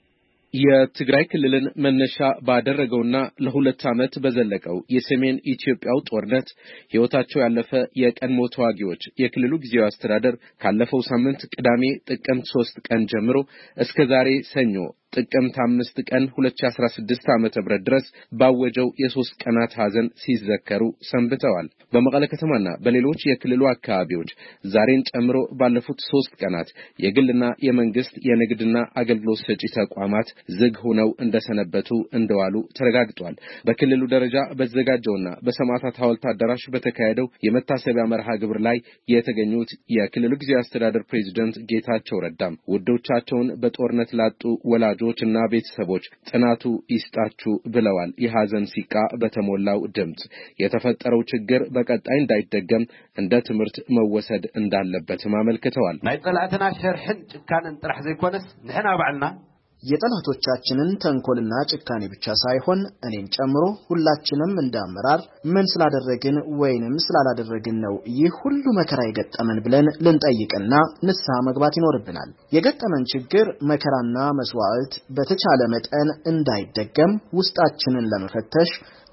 የትግራይ ክልልን መነሻ ባደረገውና ለሁለት ዓመት በዘለቀው የሰሜን ኢትዮጵያው ጦርነት ህይወታቸው ያለፈ የቀድሞ ተዋጊዎች የክልሉ ጊዜያዊ አስተዳደር ካለፈው ሳምንት ቅዳሜ ጥቅምት ሶስት ቀን ጀምሮ እስከ ዛሬ ሰኞ ጥቅምት አምስት ቀን ሁለት ሺህ አስራ ስድስት ዓመተ ምህረት ድረስ ባወጀው የሶስት ቀናት ሐዘን ሲዘከሩ ሰንብተዋል። በመቀለ ከተማና በሌሎች የክልሉ አካባቢዎች ዛሬን ጨምሮ ባለፉት ሶስት ቀናት የግልና የመንግስት የንግድና አገልግሎት ሰጪ ተቋማት ዝግ ሆነው እንደሰነበቱ እንደዋሉ ተረጋግጧል። በክልሉ ደረጃ በተዘጋጀውና በሰማዕታት ሐውልት አዳራሽ በተካሄደው የመታሰቢያ መርሃ ግብር ላይ የተገኙት የክልሉ ጊዜያዊ አስተዳደር ፕሬዝዳንት ጌታቸው ረዳም ውዶቻቸውን በጦርነት ላጡ ወላጆች እና ቤተሰቦች ጽናቱ ይስጣችሁ ብለዋል። የሐዘን ሲቃ በተሞላው ድምጽ የተፈጠረው ችግር በቀጣይ እንዳይደገም እንደ ትምህርት መወሰድ እንዳለበትም አመልክተዋል። ናይ ጸላእትና ሸርሕን ጭካንን ጥራሕ ዘይኮነስ ንሕና ባዕልና የጠላቶቻችንን ተንኮልና ጭካኔ ብቻ ሳይሆን እኔን ጨምሮ ሁላችንም እንዳመራር ምን ስላደረግን ወይንም ስላላደረግን ነው ይህ ሁሉ መከራ የገጠመን ብለን ልንጠይቅና ንስሐ መግባት ይኖርብናል። የገጠመን ችግር መከራና መስዋዕት በተቻለ መጠን እንዳይደገም ውስጣችንን ለመፈተሽ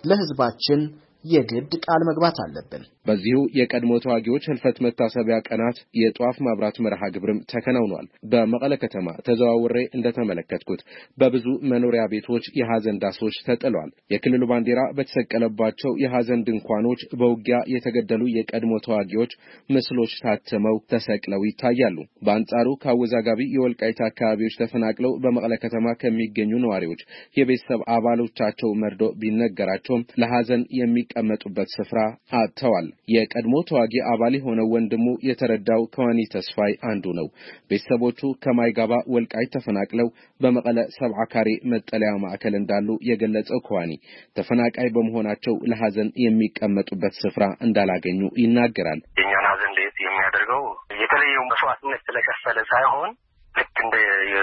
ለህዝባችን የግድ ቃል መግባት አለብን። በዚሁ የቀድሞ ተዋጊዎች ህልፈት መታሰቢያ ቀናት የጧፍ ማብራት መርሃ ግብርም ተከናውኗል። በመቀለ ከተማ ተዘዋውሬ እንደተመለከትኩት በብዙ መኖሪያ ቤቶች የሐዘን ዳሶች ተጥሏል። የክልሉ ባንዲራ በተሰቀለባቸው የሐዘን ድንኳኖች በውጊያ የተገደሉ የቀድሞ ተዋጊዎች ምስሎች ታትመው ተሰቅለው ይታያሉ። በአንጻሩ ከአወዛጋቢ የወልቃይት አካባቢዎች ተፈናቅለው በመቀለ ከተማ ከሚገኙ ነዋሪዎች የቤተሰብ አባሎቻቸው መርዶ ቢነገራቸውም ለሐዘን የሚቀመጡበት ስፍራ አጥተዋል። የቀድሞ ተዋጊ አባል የሆነው ወንድሙ የተረዳው ከዋኒ ተስፋይ አንዱ ነው። ቤተሰቦቹ ከማይጋባ ወልቃይት ተፈናቅለው በመቀለ ሰብዓ ካሬ መጠለያ ማዕከል እንዳሉ የገለጸው ከዋኒ ተፈናቃይ በመሆናቸው ለሐዘን የሚቀመጡበት ስፍራ እንዳላገኙ ይናገራል። የኛን ሐዘን ለየት የሚያደርገው የተለየው መስዋዕትነት ስለከፈለ ሳይሆን ልክ እንደ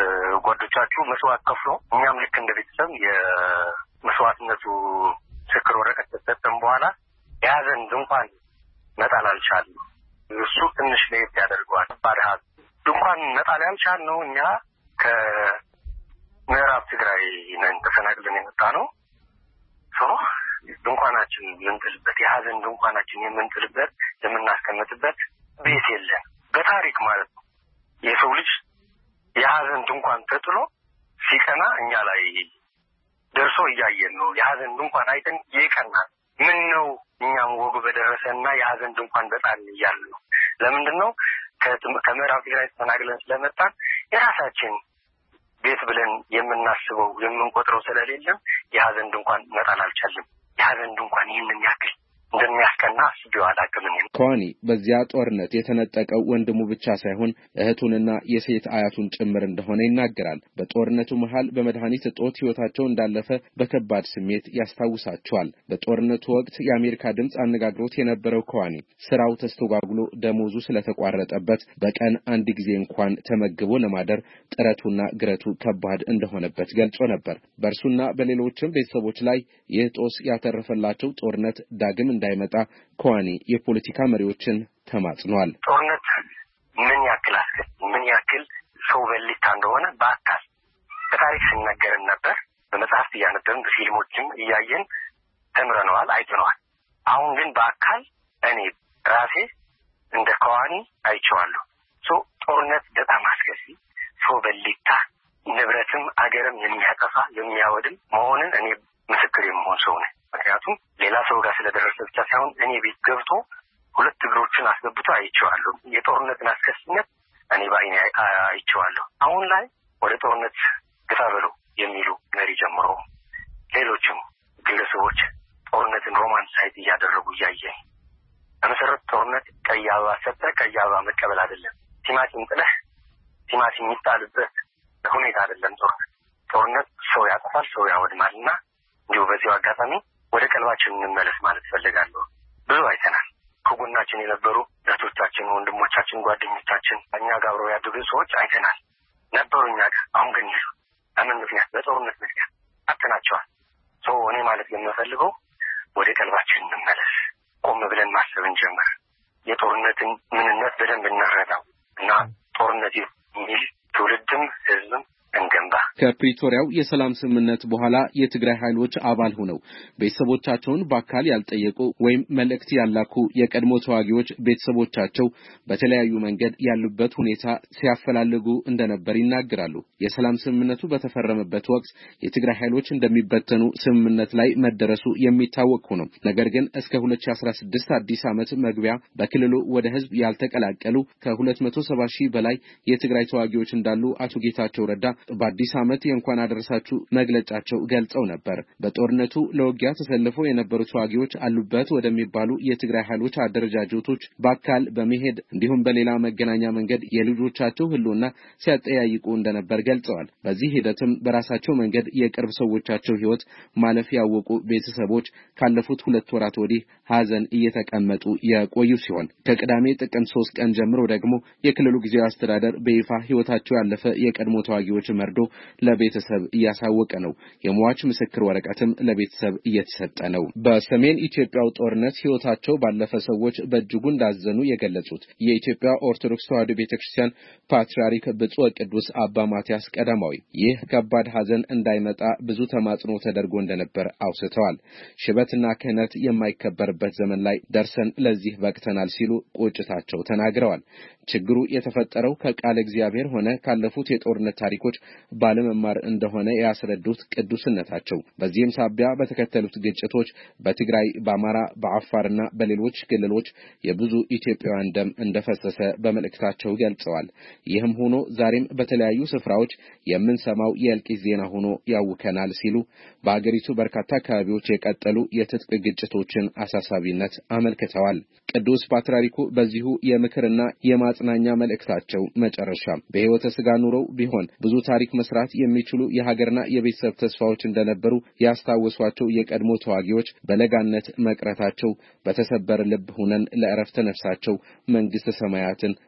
ጓዶቻችሁ መስዋዕት ከፍሎ እኛም ልክ እንደ ቤተሰብ የመስዋዕትነቱ ስክር ወረቀት ተሰጠን በኋላ የሐዘን ድንኳን መጣል አልቻልንም። እሱ ትንሽ ለየት ያደርገዋል። ባድሃት ድንኳን መጣል ያልቻልነው እኛ ከምዕራብ ትግራይ ነን ተፈናቅለን የመጣ ነው። ሶ ድንኳናችን የምንጥልበት የሀዘን ድንኳናችን የምንጥልበት የምናስቀምጥበት ቤት የለም በታሪክ ማለት ነው። የሰው ልጅ የሀዘን ድንኳን ተጥሎ ሲቀና እኛ ላይ ደርሶ እያየን ነው። የሀዘን ድንኳን አይተን ይቀና ምን ነው እኛም ወጉ በደረሰና የሀዘን ድንኳን በጣም ይያል ነው። ለምንድን ነው ከመራፍ ትግራይ ተናግለን ስለመጣን የራሳችን ቤት ብለን የምናስበው የምንቆጥረው ስለሌለም የሀዘን ድንኳን መጣል አልቻለም። የሀዘን ድንኳን ይህንን ያክል እንደሚያስቀና አስቤው አላውቅም። ከዋኒ በዚያ ጦርነት የተነጠቀው ወንድሙ ብቻ ሳይሆን እህቱንና የሴት አያቱን ጭምር እንደሆነ ይናገራል። በጦርነቱ መሃል በመድኃኒት እጦት ሕይወታቸው እንዳለፈ በከባድ ስሜት ያስታውሳቸዋል። በጦርነቱ ወቅት የአሜሪካ ድምፅ አነጋግሮት የነበረው ከዋኒ ስራው ተስተጓጉሎ ደሞዙ ስለተቋረጠበት በቀን አንድ ጊዜ እንኳን ተመግቦ ለማደር ጥረቱና ግረቱ ከባድ እንደሆነበት ገልጾ ነበር። በእርሱና በሌሎችም ቤተሰቦች ላይ ይህ ጦስ ያተረፈላቸው ጦርነት ዳግም እንዳይመጣ ከዋኒ የፖለቲካ መሪዎችን ተማጽኗል። ጦርነት ምን ያክል አስከፊ ምን ያክል ሰው በሊታ እንደሆነ በአካል በታሪክ ሲነገርን ነበር። በመጽሐፍት እያነበብን በፊልሞችም እያየን ተምረነዋል አይተነዋል። አሁን ግን በአካል እኔ ራሴ እንደ ከዋኒ አይቼዋለሁ። ሶ ጦርነት በጣም አስከፊ ሰው በሊታ ንብረትም አገርም የሚያጠፋ የሚያወድም መሆንን እኔ ምስክር የምሆን ሰው ነኝ። ምክንያቱም ሌላ ሰው ጋር ስለደረሰ ብቻ ሳይሆን እኔ ቤት ገብቶ ሁለት እግሮችን አስገብቶ አይቼዋለሁ። የጦርነትን አስከፊነት እኔ ባይኔ አይቼዋለሁ። አሁን ላይ ወደ ጦርነት ግፋ በለው የሚሉ መሪ ጀምሮ ሌሎችም ግለሰቦች ጦርነትን ሮማንሳይዝ እያደረጉ እያየን በመሰረቱ ጦርነት ቀይ አበባ ሰጠህ ቀይ አበባ መቀበል አይደለም። ቲማቲም ጥለህ ቲማቲም የሚጣልበት ሁኔታ አይደለም። ጦርነት ጦርነት ሰው ያጠፋል፣ ሰው ያወድማልና እንዲሁ በዚሁ አጋጣሚ ወደ ቀልባችን እንመለስ ማለት ፈልጋለሁ። ብዙ አይተናል። ከጎናችን የነበሩ እህቶቻችን፣ ወንድሞቻችን፣ ጓደኞቻችን እኛ ጋር አብረው ያደጉ ሰዎች አይተናል ነበሩ እኛ ጋር። አሁን ግን ይሉ ለምን ምክንያት በጦርነት ምክንያት አጥተናቸዋል። ሰው እኔ ማለት የምፈልገው ወደ ቀልባችን እንመለስ፣ ቆም ብለን ማሰብ እንጀምር፣ የጦርነትን ምንነት በደንብ እንረዳው እና ጦርነት የሚል ትውልድም ህዝብም እንገንባ። ከፕሪቶሪያው የሰላም ስምምነት በኋላ የትግራይ ኃይሎች አባል ሆነው ቤተሰቦቻቸውን በአካል ያልጠየቁ ወይም መልእክት ያላኩ የቀድሞ ተዋጊዎች ቤተሰቦቻቸው በተለያዩ መንገድ ያሉበት ሁኔታ ሲያፈላልጉ እንደነበር ይናገራሉ። የሰላም ስምምነቱ በተፈረመበት ወቅት የትግራይ ኃይሎች እንደሚበተኑ ስምምነት ላይ መደረሱ የሚታወቅ ሆኖ ነገር ግን እስከ ሁለት ሺህ አስራ ስድስት አዲስ ዓመት መግቢያ በክልሉ ወደ ህዝብ ያልተቀላቀሉ ከሁለት መቶ ሰባ ሺህ በላይ የትግራይ ተዋጊዎች እንዳሉ አቶ ጌታቸው ረዳ በአዲስ ዓመት የእንኳን አደረሳችሁ መግለጫቸው ገልጸው ነበር። በጦርነቱ ለውጊያ ተሰልፈው የነበሩ ተዋጊዎች አሉበት ወደሚባሉ የትግራይ ኃይሎች አደረጃጀቶች በአካል በመሄድ እንዲሁም በሌላ መገናኛ መንገድ የልጆቻቸው ህልውና ሲያጠያይቁ እንደነበር ገልጸዋል። በዚህ ሂደትም በራሳቸው መንገድ የቅርብ ሰዎቻቸው ህይወት ማለፍ ያወቁ ቤተሰቦች ካለፉት ሁለት ወራት ወዲህ ሀዘን እየተቀመጡ የቆዩ ሲሆን ከቅዳሜ ጥቅምት ሶስት ቀን ጀምሮ ደግሞ የክልሉ ጊዜያዊ አስተዳደር በይፋ ህይወታቸው ያለፈ የቀድሞ ተዋጊዎች መርዶ ለቤተሰብ እያሳወቀ ነው። የሟች ምስክር ወረቀትም ለቤተሰብ እየተሰጠ ነው። በሰሜን ኢትዮጵያው ጦርነት ህይወታቸው ባለፈ ሰዎች በእጅጉ እንዳዘኑ የገለጹት የኢትዮጵያ ኦርቶዶክስ ተዋሕዶ ቤተክርስቲያን ፓትርያርክ ብፁዕ ቅዱስ አባ ማትያስ ቀዳማዊ ይህ ከባድ ሀዘን እንዳይመጣ ብዙ ተማጽኖ ተደርጎ እንደነበር አውስተዋል። ሽበትና ክህነት የማይከበርበት ዘመን ላይ ደርሰን ለዚህ በቅተናል ሲሉ ቁጭታቸው ተናግረዋል። ችግሩ የተፈጠረው ከቃለ እግዚአብሔር ሆነ ካለፉት የጦርነት ታሪኮች ባለመማር እንደሆነ ያስረዱት ቅዱስነታቸው በዚህም ሳቢያ በተከተሉት ግጭቶች በትግራይ፣ በአማራ፣ በአፋርና በሌሎች ክልሎች የብዙ ኢትዮጵያውያን ደም እንደፈሰሰ በመልእክታቸው ገልጸዋል። ይህም ሆኖ ዛሬም በተለያዩ ስፍራዎች የምንሰማው የእልቂት ዜና ሆኖ ያውከናል ሲሉ በአገሪቱ በርካታ አካባቢዎች የቀጠሉ የትጥቅ ግጭቶችን አሳሳቢነት አመልክተዋል። ቅዱስ ፓትርያርኩ በዚሁ የምክርና የማጽናኛ መልእክታቸው መጨረሻ በሕይወተ ሥጋ ኑሮው ቢሆን ብዙ ታሪክ መስራት የሚችሉ የሀገርና የቤተሰብ ተስፋዎች እንደነበሩ ያስታወሷቸው የቀድሞ ተዋጊዎች በለጋነት መቅረታቸው በተሰበረ ልብ ሆነን ለዕረፍተ ነፍሳቸው መንግስተ ሰማያትን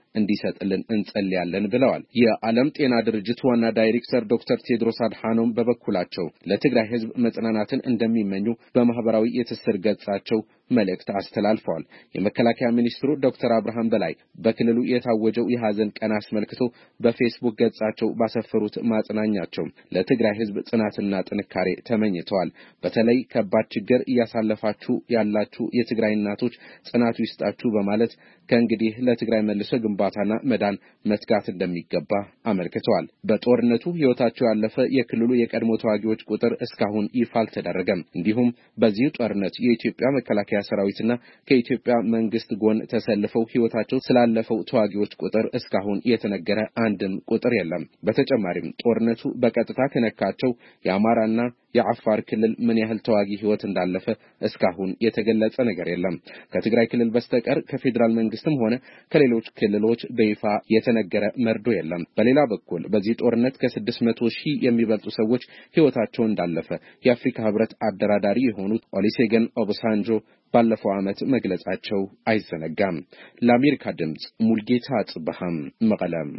እንዲሰጥልን እንጸልያለን ብለዋል። የዓለም ጤና ድርጅት ዋና ዳይሬክተር ዶክተር ቴድሮስ አድሃኖም በበኩላቸው ለትግራይ ህዝብ መጽናናትን እንደሚመኙ በማህበራዊ የትስስር ገጻቸው መልእክት አስተላልፈዋል። የመከላከያ ሚኒስትሩ ዶክተር አብርሃም በላይ በክልሉ የታወጀው የሐዘን ቀን አስመልክቶ በፌስቡክ ገጻቸው ባሰፈሩት ማጽናኛቸው ለትግራይ ህዝብ ጽናትና ጥንካሬ ተመኝተዋል። በተለይ ከባድ ችግር እያሳለፋችሁ ያላችሁ የትግራይ እናቶች ጽናቱ ይስጣችሁ በማለት ከእንግዲህ ለትግራይ መልሶ ግንባታና መዳን መትጋት እንደሚገባ አመልክተዋል። በጦርነቱ ህይወታቸው ያለፈ የክልሉ የቀድሞ ተዋጊዎች ቁጥር እስካሁን ይፋ አልተደረገም። እንዲሁም በዚህ ጦርነት የኢትዮጵያ መከላከያ ሰራዊትና ከኢትዮጵያ መንግስት ጎን ተሰልፈው ህይወታቸው ስላለፈው ተዋጊዎች ቁጥር እስካሁን የተነገረ አንድም ቁጥር የለም። በተጨማሪም ጦርነቱ በቀጥታ ከነካቸው የአማራና የአፋር ክልል ምን ያህል ተዋጊ ህይወት እንዳለፈ እስካሁን የተገለጸ ነገር የለም። ከትግራይ ክልል በስተቀር ከፌደራል መንግስትም ሆነ ከሌሎች ክልሎች በይፋ የተነገረ መርዶ የለም። በሌላ በኩል በዚህ ጦርነት ከስድስት መቶ ሺህ የሚበልጡ ሰዎች ህይወታቸው እንዳለፈ የአፍሪካ ህብረት አደራዳሪ የሆኑት ኦሉሴጉን ኦባሳንጆ ባለፈው ዓመት መግለጻቸው አይዘነጋም። ለአሜሪካ ድምጽ ሙልጌታ አጽበሃም መቀለም።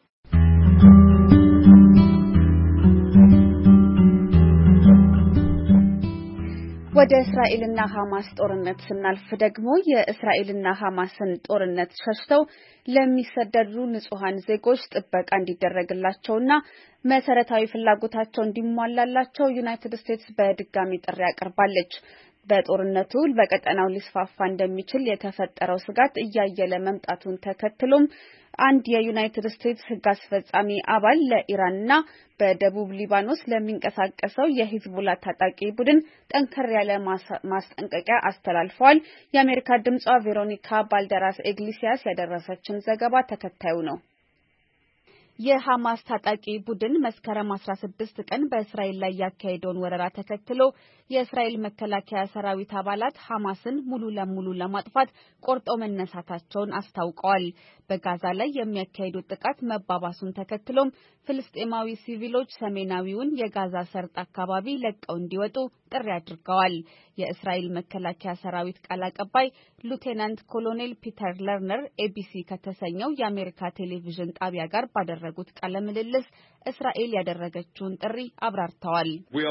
ወደ እስራኤልና ሐማስ ጦርነት ስናልፍ ደግሞ የእስራኤልና ሐማስን ጦርነት ሸሽተው ለሚሰደዱ ንጹሃን ዜጎች ጥበቃ እንዲደረግላቸውና መሰረታዊ ፍላጎታቸው እንዲሟላላቸው ዩናይትድ ስቴትስ በድጋሚ ጥሪ አቀርባለች። በጦርነቱ በቀጠናው ሊስፋፋ እንደሚችል የተፈጠረው ስጋት እያየለ መምጣቱን ተከትሎም አንድ የዩናይትድ ስቴትስ ሕግ አስፈጻሚ አባል ለኢራንና በደቡብ ሊባኖስ ለሚንቀሳቀሰው የሂዝቦላ ታጣቂ ቡድን ጠንከር ያለ ማስጠንቀቂያ አስተላልፈዋል። የአሜሪካ ድምጿ ቬሮኒካ ባልደራስ ኢግሊሲያስ ያደረሰችን ዘገባ ተከታዩ ነው። የሐማስ ታጣቂ ቡድን መስከረም አስራ ስድስት ቀን በእስራኤል ላይ ያካሄደውን ወረራ ተከትሎ የእስራኤል መከላከያ ሰራዊት አባላት ሐማስን ሙሉ ለሙሉ ለማጥፋት ቆርጠው መነሳታቸውን አስታውቀዋል። በጋዛ ላይ የሚያካሄዱት ጥቃት መባባሱን ተከትሎም ፍልስጤማዊ ሲቪሎች ሰሜናዊውን የጋዛ ሰርጥ አካባቢ ለቀው እንዲወጡ ጥሪ አድርገዋል። የእስራኤል መከላከያ ሰራዊት ቃል አቀባይ ሉቴናንት ኮሎኔል ፒተር ለርነር ኤቢሲ ከተሰኘው የአሜሪካ ቴሌቪዥን ጣቢያ ጋር ባደረጉት ቃለ ምልልስ እስራኤል ያደረገችውን ጥሪ አብራርተዋል።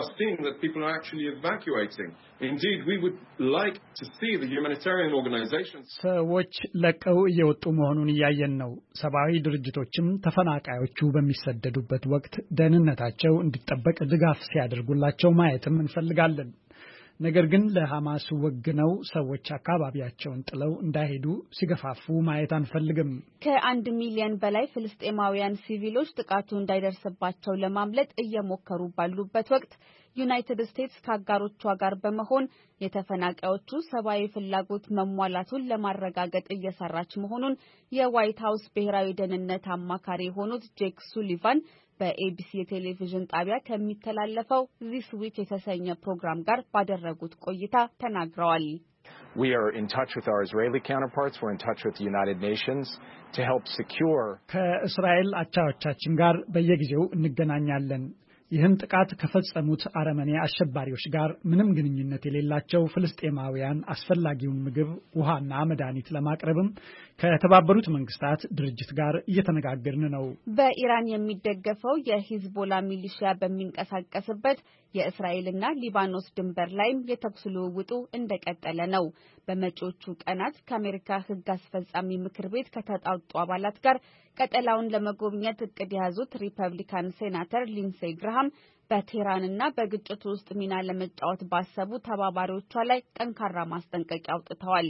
ሰዎች ለቀው እየወጡ መሆኑን እያየን ነው። ሰብአዊ ድርጅቶችም ተፈናቃዮቹ በሚሰደዱበት ወቅት ደህንነታቸው እንዲጠበቅ ድጋፍ ሲያደርጉላቸው ማየትም እንፈልጋለን። ነገር ግን ለሐማስ ወግነው ሰዎች አካባቢያቸውን ጥለው እንዳይሄዱ ሲገፋፉ ማየት አንፈልግም። ከአንድ ሚሊዮን በላይ ፍልስጤማውያን ሲቪሎች ጥቃቱ እንዳይደርስባቸው ለማምለጥ እየሞከሩ ባሉበት ወቅት ዩናይትድ ስቴትስ ከአጋሮቿ ጋር በመሆን የተፈናቃዮቹ ሰብአዊ ፍላጎት መሟላቱን ለማረጋገጥ እየሰራች መሆኑን የዋይት ሀውስ ብሔራዊ ደህንነት አማካሪ የሆኑት ጄክ ሱሊቫን በኤቢሲ የቴሌቪዥን ጣቢያ ከሚተላለፈው ዚስ ዊክ የተሰኘ ፕሮግራም ጋር ባደረጉት ቆይታ ተናግረዋል። We are in touch with our Israeli counterparts. We're in touch with the United Nations to help secure. ከእስራኤል አቻዎቻችን ጋር በየጊዜው እንገናኛለን። ይህን ጥቃት ከፈጸሙት አረመኔ አሸባሪዎች ጋር ምንም ግንኙነት የሌላቸው ፍልስጤማውያን አስፈላጊውን ምግብ፣ ውሃና መድኃኒት ለማቅረብም ከተባበሩት መንግስታት ድርጅት ጋር እየተነጋገርን ነው። በኢራን የሚደገፈው የሂዝቦላ ሚሊሺያ በሚንቀሳቀስበት የእስራኤልና ሊባኖስ ድንበር ላይም የተኩስ ልውውጡ እንደቀጠለ ነው። በመጪዎቹ ቀናት ከአሜሪካ ሕግ አስፈጻሚ ምክር ቤት ከተጣጡ አባላት ጋር ቀጠናውን ለመጎብኘት እቅድ የያዙት ሪፐብሊካን ሴናተር ሊንሴይ ግራሃም በቴህራንና በግጭቱ ውስጥ ሚና ለመጫወት ባሰቡ ተባባሪዎቿ ላይ ጠንካራ ማስጠንቀቂያ አውጥተዋል።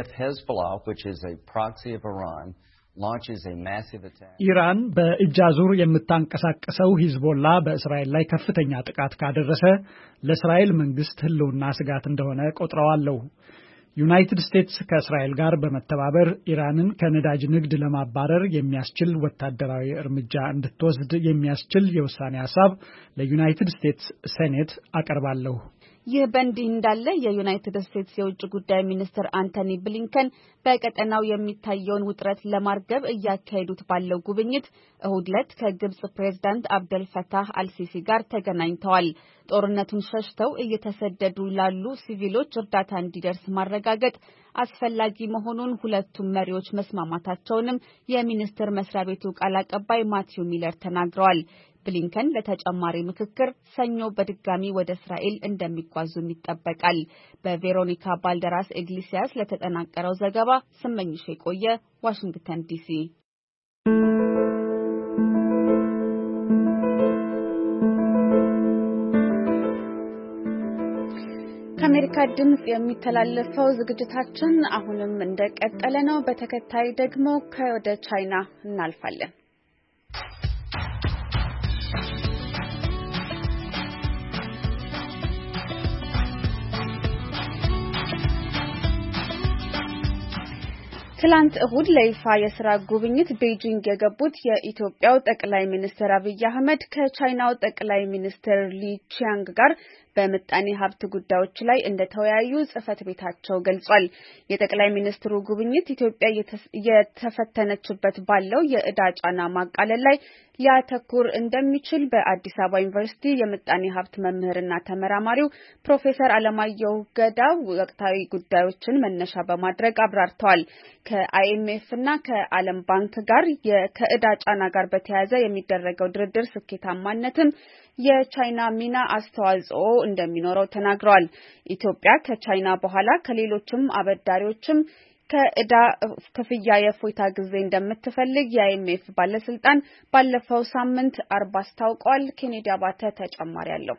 ኢራን በእጅ አዙር የምታንቀሳቀሰው ሂዝቦላ በእስራኤል ላይ ከፍተኛ ጥቃት ካደረሰ ለእስራኤል መንግስት ህልውና ስጋት እንደሆነ ቆጥረዋለሁ። ዩናይትድ ስቴትስ ከእስራኤል ጋር በመተባበር ኢራንን ከነዳጅ ንግድ ለማባረር የሚያስችል ወታደራዊ እርምጃ እንድትወስድ የሚያስችል የውሳኔ ሀሳብ ለዩናይትድ ስቴትስ ሴኔት አቀርባለሁ። ይህ በእንዲህ እንዳለ የዩናይትድ ስቴትስ የውጭ ጉዳይ ሚኒስትር አንቶኒ ብሊንከን በቀጠናው የሚታየውን ውጥረት ለማርገብ እያካሄዱት ባለው ጉብኝት እሁድ ዕለት ከግብጽ ፕሬዝዳንት አብደል ፈታህ አልሲሲ ጋር ተገናኝተዋል። ጦርነቱን ሸሽተው እየተሰደዱ ላሉ ሲቪሎች እርዳታ እንዲደርስ ማረጋገጥ አስፈላጊ መሆኑን ሁለቱም መሪዎች መስማማታቸውንም የሚኒስቴር መስሪያ ቤቱ ቃል አቀባይ ማቲው ሚለር ተናግረዋል። ብሊንከን ለተጨማሪ ምክክር ሰኞ በድጋሚ ወደ እስራኤል እንደሚጓዙም ይጠበቃል። በቬሮኒካ ባልደራስ ኢግሊሲያስ ለተጠናቀረው ዘገባ ስመኝሽ የቆየ ዋሽንግተን ዲሲ። ከአሜሪካ ድምጽ የሚተላለፈው ዝግጅታችን አሁንም እንደቀጠለ ነው። በተከታይ ደግሞ ከወደ ቻይና እናልፋለን። ትላንት እሁድ ለይፋ የሥራ ጉብኝት ቤጂንግ የገቡት የኢትዮጵያው ጠቅላይ ሚኒስትር አብይ አህመድ ከቻይናው ጠቅላይ ሚኒስትር ሊ ቺያንግ ጋር በምጣኔ ሀብት ጉዳዮች ላይ እንደተወያዩ ጽህፈት ቤታቸው ገልጿል። የጠቅላይ ሚኒስትሩ ጉብኝት ኢትዮጵያ የተፈተነችበት ባለው የዕዳ ጫና ማቃለል ላይ ሊያተኩር እንደሚችል በአዲስ አበባ ዩኒቨርሲቲ የምጣኔ ሀብት መምህርና ተመራማሪው ፕሮፌሰር አለማየሁ ገዳ ወቅታዊ ጉዳዮችን መነሻ በማድረግ አብራርተዋል። ከአይኤምኤፍ እና ከዓለም ባንክ ጋር ከዕዳ ጫና ጋር በተያያዘ የሚደረገው ድርድር ስኬታማነትም የቻይና ሚና አስተዋጽኦ እንደሚኖረው ተናግረዋል። ኢትዮጵያ ከቻይና በኋላ ከሌሎችም አበዳሪዎችም ከዕዳ ክፍያ የፎይታ ጊዜ እንደምትፈልግ የአይኤምኤፍ ባለስልጣን ባለፈው ሳምንት አርብ አስታውቋል። ኬኔዲ አባተ ተጨማሪ አለው።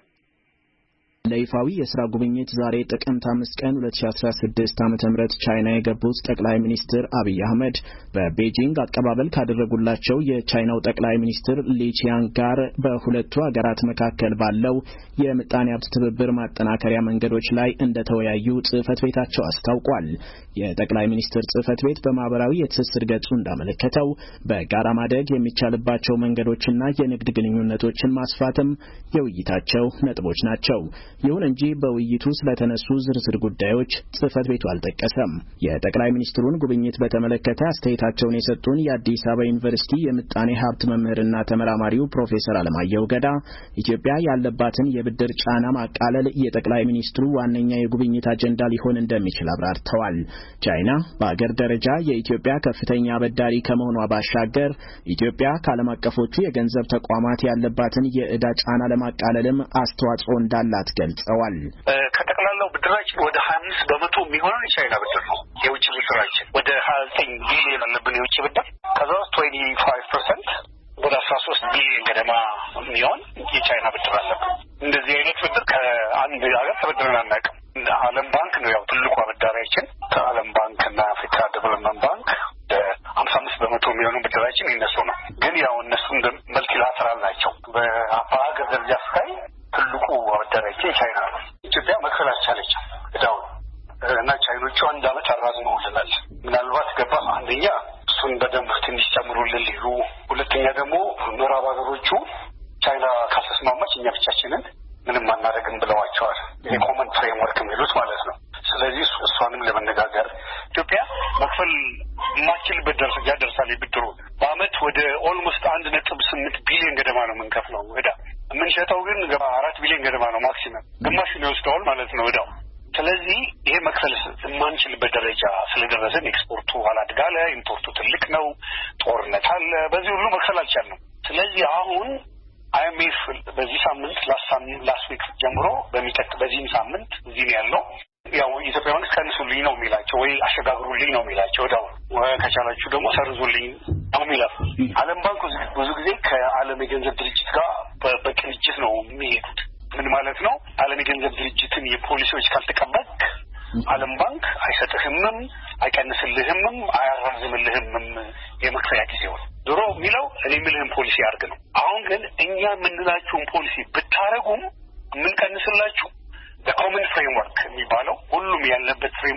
ለይፋዊ የሥራ ጉብኝት ዛሬ ጥቅምት አምስት ቀን ሁለት ሺህ አስራ ስድስት ዓመተ ምህረት ቻይና የገቡት ጠቅላይ ሚኒስትር አብይ አህመድ በቤጂንግ አቀባበል ካደረጉላቸው የቻይናው ጠቅላይ ሚኒስትር ሊ ቺያንግ ጋር በሁለቱ ሀገራት መካከል ባለው የምጣኔ ሀብት ትብብር ማጠናከሪያ መንገዶች ላይ እንደተወያዩ ጽህፈት ቤታቸው አስታውቋል። የጠቅላይ ሚኒስትር ጽህፈት ቤት በማህበራዊ የትስስር ገጹ እንዳመለከተው በጋራ ማደግ የሚቻልባቸው መንገዶችና የንግድ ግንኙነቶችን ማስፋትም የውይይታቸው ነጥቦች ናቸው። ይሁን እንጂ በውይይቱ ስለተነሱ ዝርዝር ጉዳዮች ጽህፈት ቤቱ አልጠቀሰም። የጠቅላይ ሚኒስትሩን ጉብኝት በተመለከተ አስተያየታቸውን የሰጡን የአዲስ አበባ ዩኒቨርሲቲ የምጣኔ ሀብት መምህርና ተመራማሪው ፕሮፌሰር አለማየሁ ገዳ ኢትዮጵያ ያለባትን የብድር ጫና ማቃለል የጠቅላይ ሚኒስትሩ ዋነኛ የጉብኝት አጀንዳ ሊሆን እንደሚችል አብራርተዋል። ቻይና በአገር ደረጃ የኢትዮጵያ ከፍተኛ አበዳሪ ከመሆኗ ባሻገር ኢትዮጵያ ከዓለም አቀፎቹ የገንዘብ ተቋማት ያለባትን የዕዳ ጫና ለማቃለልም አስተዋጽኦ እንዳላት ገልጸዋል። ከጠቅላላው ብድራችን ወደ ሀያ አምስት በመቶ የሚሆነው የቻይና ብድር ነው። የውጭ ብድራችን ወደ ሀያ ዘጠኝ ቢሊዮን አለብን የውጭ ብድር። ከዛ ውስጥ ሀያ አምስት ፐርሰንት ወደ አስራ ሶስት ቢሊዮን ገደማ የሚሆን የቻይና ብድር አለብን። እንደዚህ አይነት ብድር ከአንድ ሀገር ተበድረን አናውቅም። ዓለም ባንክ ነው ያው ትልቁ አበዳሪያችን። ከዓለም ባንክ እና አፍሪካ ዴቨሎፕመንት ባንክ ሀምሳ አምስት በመቶ የሚሆነው ብድራችን የነሱ ነው። ግን ያው እነሱ እንደ መልቲላተራል ናቸው። በሀገር ደረጃ ስታይ ትልቁ አበዳሪያችን ቻይና ነው። ኢትዮጵያ መክፈል አልቻለችም እዳውን እና ቻይኖቹ አንድ አመት አራዝመውልናል። ምናልባት ገባ አንደኛ እሱን በደንብ ትንሽ ጨምሩልን ሊሉ፣ ሁለተኛ ደግሞ ምዕራብ ሀገሮቹ ቻይና ካልተስማማች እኛ ብቻችንን ምንም አናደርግም ብለዋቸዋል። የኮመን ፍሬምወርክ የሚሉት ማለት ነው። ስለዚህ እሷንም ለመነጋገር ኢትዮጵያ መክፈል የማትችልበት ደረጃ ደርሳለች። ብድሩ በአመት ወደ ኦልሞስት አንድ ነጥብ ስምንት ቢሊዮን ገደማ ነው የምንከፍለው እዳ። የምንሸጠው ግን አራት ቢሊዮን ገደማ ነው ማክሲመም፣ ግማሹን ይወስደዋል ማለት ነው እዳው። ስለዚህ ይሄ መክፈል የማንችልበት ደረጃ ስለደረሰን ኤክስፖርቱ አላድጋለ፣ ኢምፖርቱ ትልቅ ነው፣ ጦርነት አለ፣ በዚህ ሁሉ መክፈል አልቻልንም። ስለዚህ አሁን አይኤምኤፍ በዚህ ሳምንት ላስት ዊክ ጀምሮ በሚቀጥ በዚህም ሳምንት እዚህ ነው ያለው። ያው የኢትዮጵያ መንግስት ቀንሱልኝ ነው የሚላቸው ወይ አሸጋግሩልኝ ነው የሚላቸው እዳው፣ ከቻላችሁ ደግሞ ሰርዙልኝ ነው የሚለው። ዓለም ባንክ ብዙ ጊዜ ከዓለም የገንዘብ ድርጅት ጋር በቅንጅት ነው የሚሄዱት። ምን ማለት ነው? ዓለም የገንዘብ ድርጅትን የፖሊሲዎች ካልተቀበልክ ዓለም ባንክ አይሰጥህምም፣ አይቀንስልህምም፣ አያራዝምልህምም የመክፈያ ጊዜውን። ድሮ የሚለው እኔ የምልህም ፖሊሲ አድርግ ነው። አሁን ግን እኛ የምንላችሁን ፖሊሲ ብታረጉም የምንቀንስላችሁ በኮመን ፍሬምወርክ የሚባለው ሁሉም ያለበት ፍሬምወርክ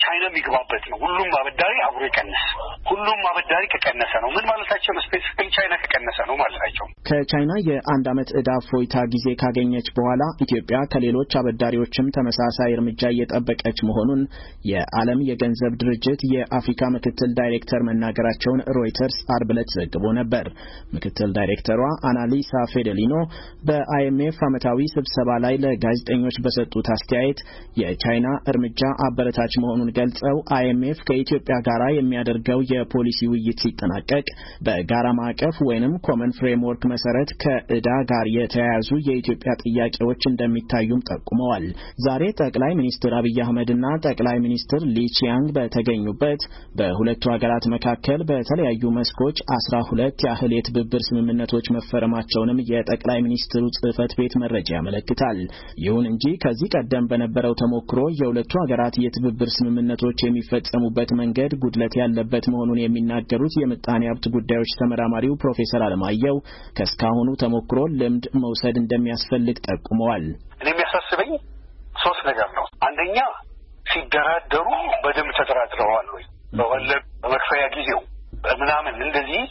ቻይና የሚገባበት ነው። ሁሉም አበዳሪ አብሮ ይቀንስ። ሁሉም አበዳሪ ከቀነሰ ነው ምን ማለታቸው ነው? ስፔሲፊካሊ ቻይና ከቀነሰ ነው ማለታቸው። ከቻይና የአንድ ዓመት ዕዳ ፎይታ ጊዜ ካገኘች በኋላ ኢትዮጵያ ከሌሎች አበዳሪዎችም ተመሳሳይ እርምጃ እየጠበቀች መሆኑን የዓለም የገንዘብ ድርጅት የአፍሪካ ምክትል ዳይሬክተር መናገራቸውን ሮይተርስ አርብ ዕለት ዘግቦ ነበር። ምክትል ዳይሬክተሯ አናሊሳ ፌዴሊኖ በአይኤምኤፍ ዓመታዊ ስብሰባ ላይ ለጋዜጠኞች በሰጡት አስተያየት የቻይና እርምጃ አበረታች መሆኑን ገልጸው አይኤምኤፍ ከኢትዮጵያ ጋር የሚያደርገው የፖሊሲ ውይይት ሲጠናቀቅ በጋራ ማዕቀፍ ወይንም ኮመን ፍሬምወርክ መሰረት ከዕዳ ጋር የተያያዙ የኢትዮጵያ ጥያቄዎች እንደሚታዩም ጠቁመዋል። ዛሬ ጠቅላይ ሚኒስትር አብይ አህመድና ጠቅላይ ሚኒስትር ሊ ቺያንግ በተገኙበት በሁለቱ ሀገራት መካከል በተለያዩ መስኮች አስራ ሁለት ያህል የትብብር ስምምነቶች መፈረማቸውንም የጠቅላይ ሚኒስትሩ ጽሕፈት ቤት መረጃ ያመለክታል። ይሁን እንጂ ከዚህ ቀደም በነበረው ተሞክሮ የሁለቱ ሀገራት የትብብር ስምምነቶች የሚፈጸሙበት መንገድ ጉድለት ያለበት መሆኑን የሚናገሩት የምጣኔ ሀብት ጉዳዮች ተመራማሪው ፕሮፌሰር አለማየሁ ከስካሁኑ ተሞክሮ ልምድ መውሰድ እንደሚያስፈልግ ጠቁመዋል። እኔ የሚያሳስበኝ ሶስት ነገር ነው። አንደኛ ሲደራደሩ በደንብ ተደራድረዋል ወይ? በወለድ በመክፈያ ጊዜው ምናምን እንደዚህ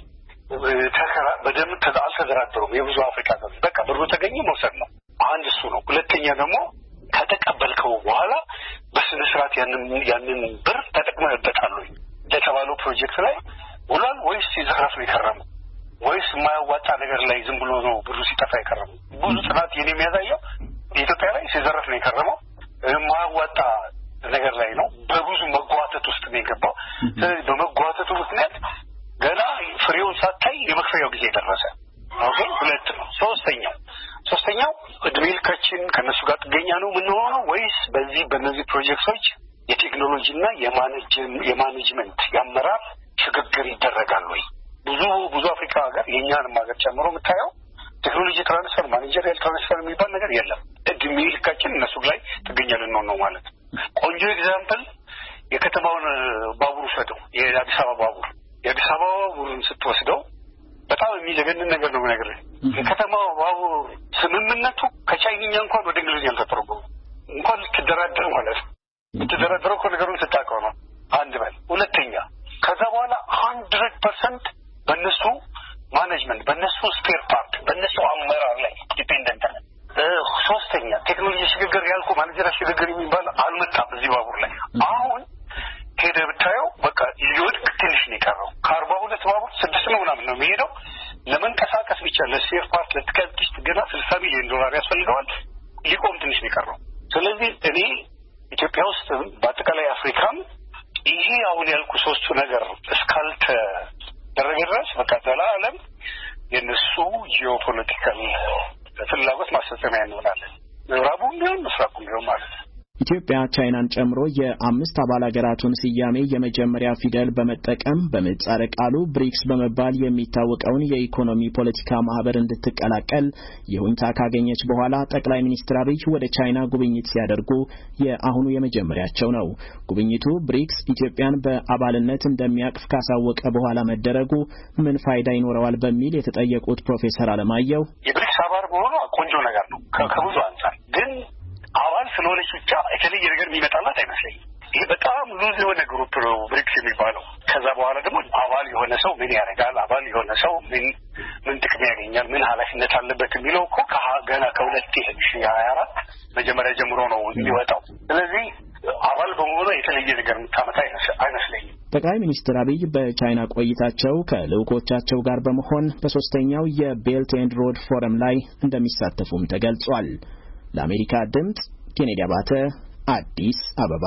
ተከራ በደንብ አልተደራደሩም። የብዙ አፍሪካ ሀገሮች በቃ ብሩ ተገኘ መውሰድ ነው። አንድ እሱ ነው። ሁለተኛ ደግሞ ከተቀበልከው በኋላ በስነ ስርዓት ያንን ያንን ብር ተጠቅመህበታል ወይ? ለተባለው ፕሮጀክት ላይ ውሏል ወይስ ሲዘረፍ ነው የከረመው? ወይስ የማያዋጣ ነገር ላይ ዝም ብሎ ነው ብሩ ሲጠፋ የከረመው? ብዙ ጥናት የኔ የሚያሳየው ኢትዮጵያ ላይ ሲዘረፍ ነው የከረመው። የማያዋጣ ነገር ላይ ነው። በብዙ መጓተት ውስጥ ነው የገባው። ስለዚህ በመጓተቱ ምክንያት ገና ፍሬውን ሳታይ የመክፈያው ጊዜ ደረሰ። ኦኬ ሁለት ነው። ሶስተኛው ሶስተኛው እድሜ ልካችን ከነሱ ጋር ጥገኛ ነው የምንሆነው ወይስ በዚህ በእነዚህ ፕሮጀክቶች የቴክኖሎጂና የማኔጅመንት የአመራር ሽግግር ይደረጋል ወይ? ብዙ ብዙ አፍሪካ ሀገር የኛንም ሀገር ጨምሮ የምታየው ቴክኖሎጂ ትራንስፈር ማኔጀሪያል ትራንስፈር የሚባል ነገር የለም። እድሜ ልካችን እነሱ ላይ ጥገኛ ልንሆን ነው ማለት። ቆንጆ ኤግዛምፕል የከተማውን ባቡር ወሰደው የአዲስ አበባ ባቡር የአዲስ አበባ ባቡርን ስትወስደው በጣም የሚዘገንን ነገር ነው ነገር የከተማው ባቡር ስምምነቱ ከቻይንኛ እንኳን ወደ እንግሊዝኛ አልተተረጎመም። እንኳን ልትደራደር ማለት ነው። ልትደራደረው እኮ ነገሩን ስታውቀው ነው። አንድ በል ሁለተኛ ከዛ በኋላ ሀንድረድ ፐርሰንት በእነሱ ማኔጅመንት በእነሱ ስፔር ፓርት በእነሱ አመራር ላይ ዲፔንደንት ነው። ሶስተኛ ቴክኖሎጂ ሽግግር ያልኩ ማኔጀሪያ ሽግግር የሚባል አልመጣም እዚህ ባቡር ላይ። አሁን ሄደ ብታየው በቃ ሊወድቅ ትንሽ ነው የቀረው። ከአርባ ሁለት ባቡር ስድስት ነው ምናምን ነው የሚሄደው። ለመንቀሳቀስ ብቻ ለስፔር ፓርት ለትከልትሽ ገና ስልሳ ሚሊዮን ዶላር ያስፈልገዋል። ሊቆም ትንሽ ነው የቀረው። ስለዚህ እኔ ኢትዮጵያ ውስጥ በአጠቃላይ አፍሪካም ይሄ አሁን ያልኩ ሶስቱ ነገር እስካልተደረገ ድረስ በቃ ዘላለም የነሱ ጂኦፖለቲካል ፍላጎት ማስፈጸሚያ እንሆናለን። ምዕራቡም ቢሆን ምስራቁም ቢሆን ማለት ነው። ኢትዮጵያ ቻይናን ጨምሮ የአምስት አባል ሀገራቱን ስያሜ የመጀመሪያ ፊደል በመጠቀም በምህጻረ ቃሉ ብሪክስ በመባል የሚታወቀውን የኢኮኖሚ ፖለቲካ ማህበር እንድትቀላቀል ይሁንታ ካገኘች በኋላ ጠቅላይ ሚኒስትር አብይ ወደ ቻይና ጉብኝት ሲያደርጉ የአሁኑ የመጀመሪያቸው ነው። ጉብኝቱ ብሪክስ ኢትዮጵያን በአባልነት እንደሚያቅፍ ካሳወቀ በኋላ መደረጉ ምን ፋይዳ ይኖረዋል በሚል የተጠየቁት ፕሮፌሰር አለማየሁ የብሪክስ አባል መሆኑ ቆንጆ ነገር ነው ከብዙ አንጻር ግን አባል ስለሆነች ብቻ የተለየ ነገር የሚመጣላት አይመስለኝም። ይሄ በጣም ሉዝ የሆነ ግሩፕ ነው ብሪክስ የሚባለው። ከዛ በኋላ ደግሞ አባል የሆነ ሰው ምን ያደርጋል፣ አባል የሆነ ሰው ምን ምን ጥቅም ያገኛል፣ ምን ኃላፊነት አለበት የሚለው እኮ ገና ከሁለት ሺህ ሀያ አራት መጀመሪያ ጀምሮ ነው የሚወጣው። ስለዚህ አባል በመሆኑ የተለየ ነገር የምታመጣ አይመስለኝም። ጠቅላይ ሚኒስትር አብይ በቻይና ቆይታቸው ከልዑኮቻቸው ጋር በመሆን በሶስተኛው የቤልት ኤንድ ሮድ ፎረም ላይ እንደሚሳተፉም ተገልጿል። ለአሜሪካ ድምፅ ኬኔዲ አባተ አዲስ አበባ።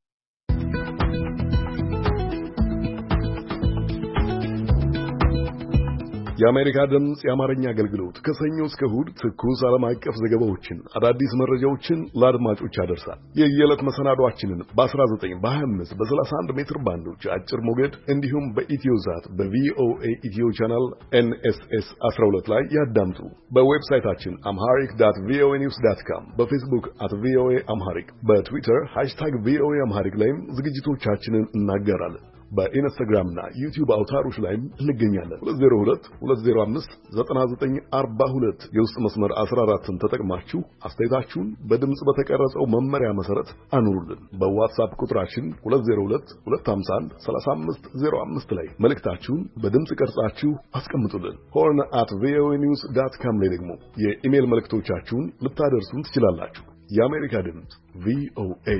የአሜሪካ ድምጽ የአማርኛ አገልግሎት ከሰኞ እስከ እሑድ ትኩስ ዓለም አቀፍ ዘገባዎችን፣ አዳዲስ መረጃዎችን ለአድማጮች ያደርሳል። የየዕለት መሰናዷችንን በ19 በ25 በ31 ሜትር ባንዶች አጭር ሞገድ እንዲሁም በኢትዮዛት በቪኦኤ ኢትዮ ቻናል ኤንኤስኤስ አስራ ሁለት ላይ ያዳምጡ። በዌብሳይታችን አምሃሪክ ዳት ቪኦኤ ኒውስ ዳት ካም፣ በፌስቡክ አት ቪኦኤ አምሃሪክ፣ በትዊተር ሃሽታግ ቪኦኤ አምሃሪክ ላይም ዝግጅቶቻችንን እናገራለን። በኢንስታግራምና ዩቲዩብ አውታሮች ላይም እንገኛለን። ሁለት ዜሮ ሁለት ሁለት ዜሮ አምስት ዘጠና ዘጠኝ አርባ ሁለት የውስጥ መስመር አስራ አራትን ተጠቅማችሁ አስተያየታችሁን በድምጽ በተቀረጸው መመሪያ መሰረት አኑሩልን። በዋትስአፕ ቁጥራችን ሁለት ዜሮ ሁለት ሁለት አምሳ አንድ ሰላሳ አምስት ዜሮ አምስት ላይ መልእክታችሁን በድምጽ ቀርጻችሁ አስቀምጡልን። ሆርን አት ቪኦኤ ኒውስ ዳት ካም ላይ ደግሞ የኢሜል መልእክቶቻችሁን ልታደርሱን ትችላላችሁ። የአሜሪካ ድምጽ ቪኦኤ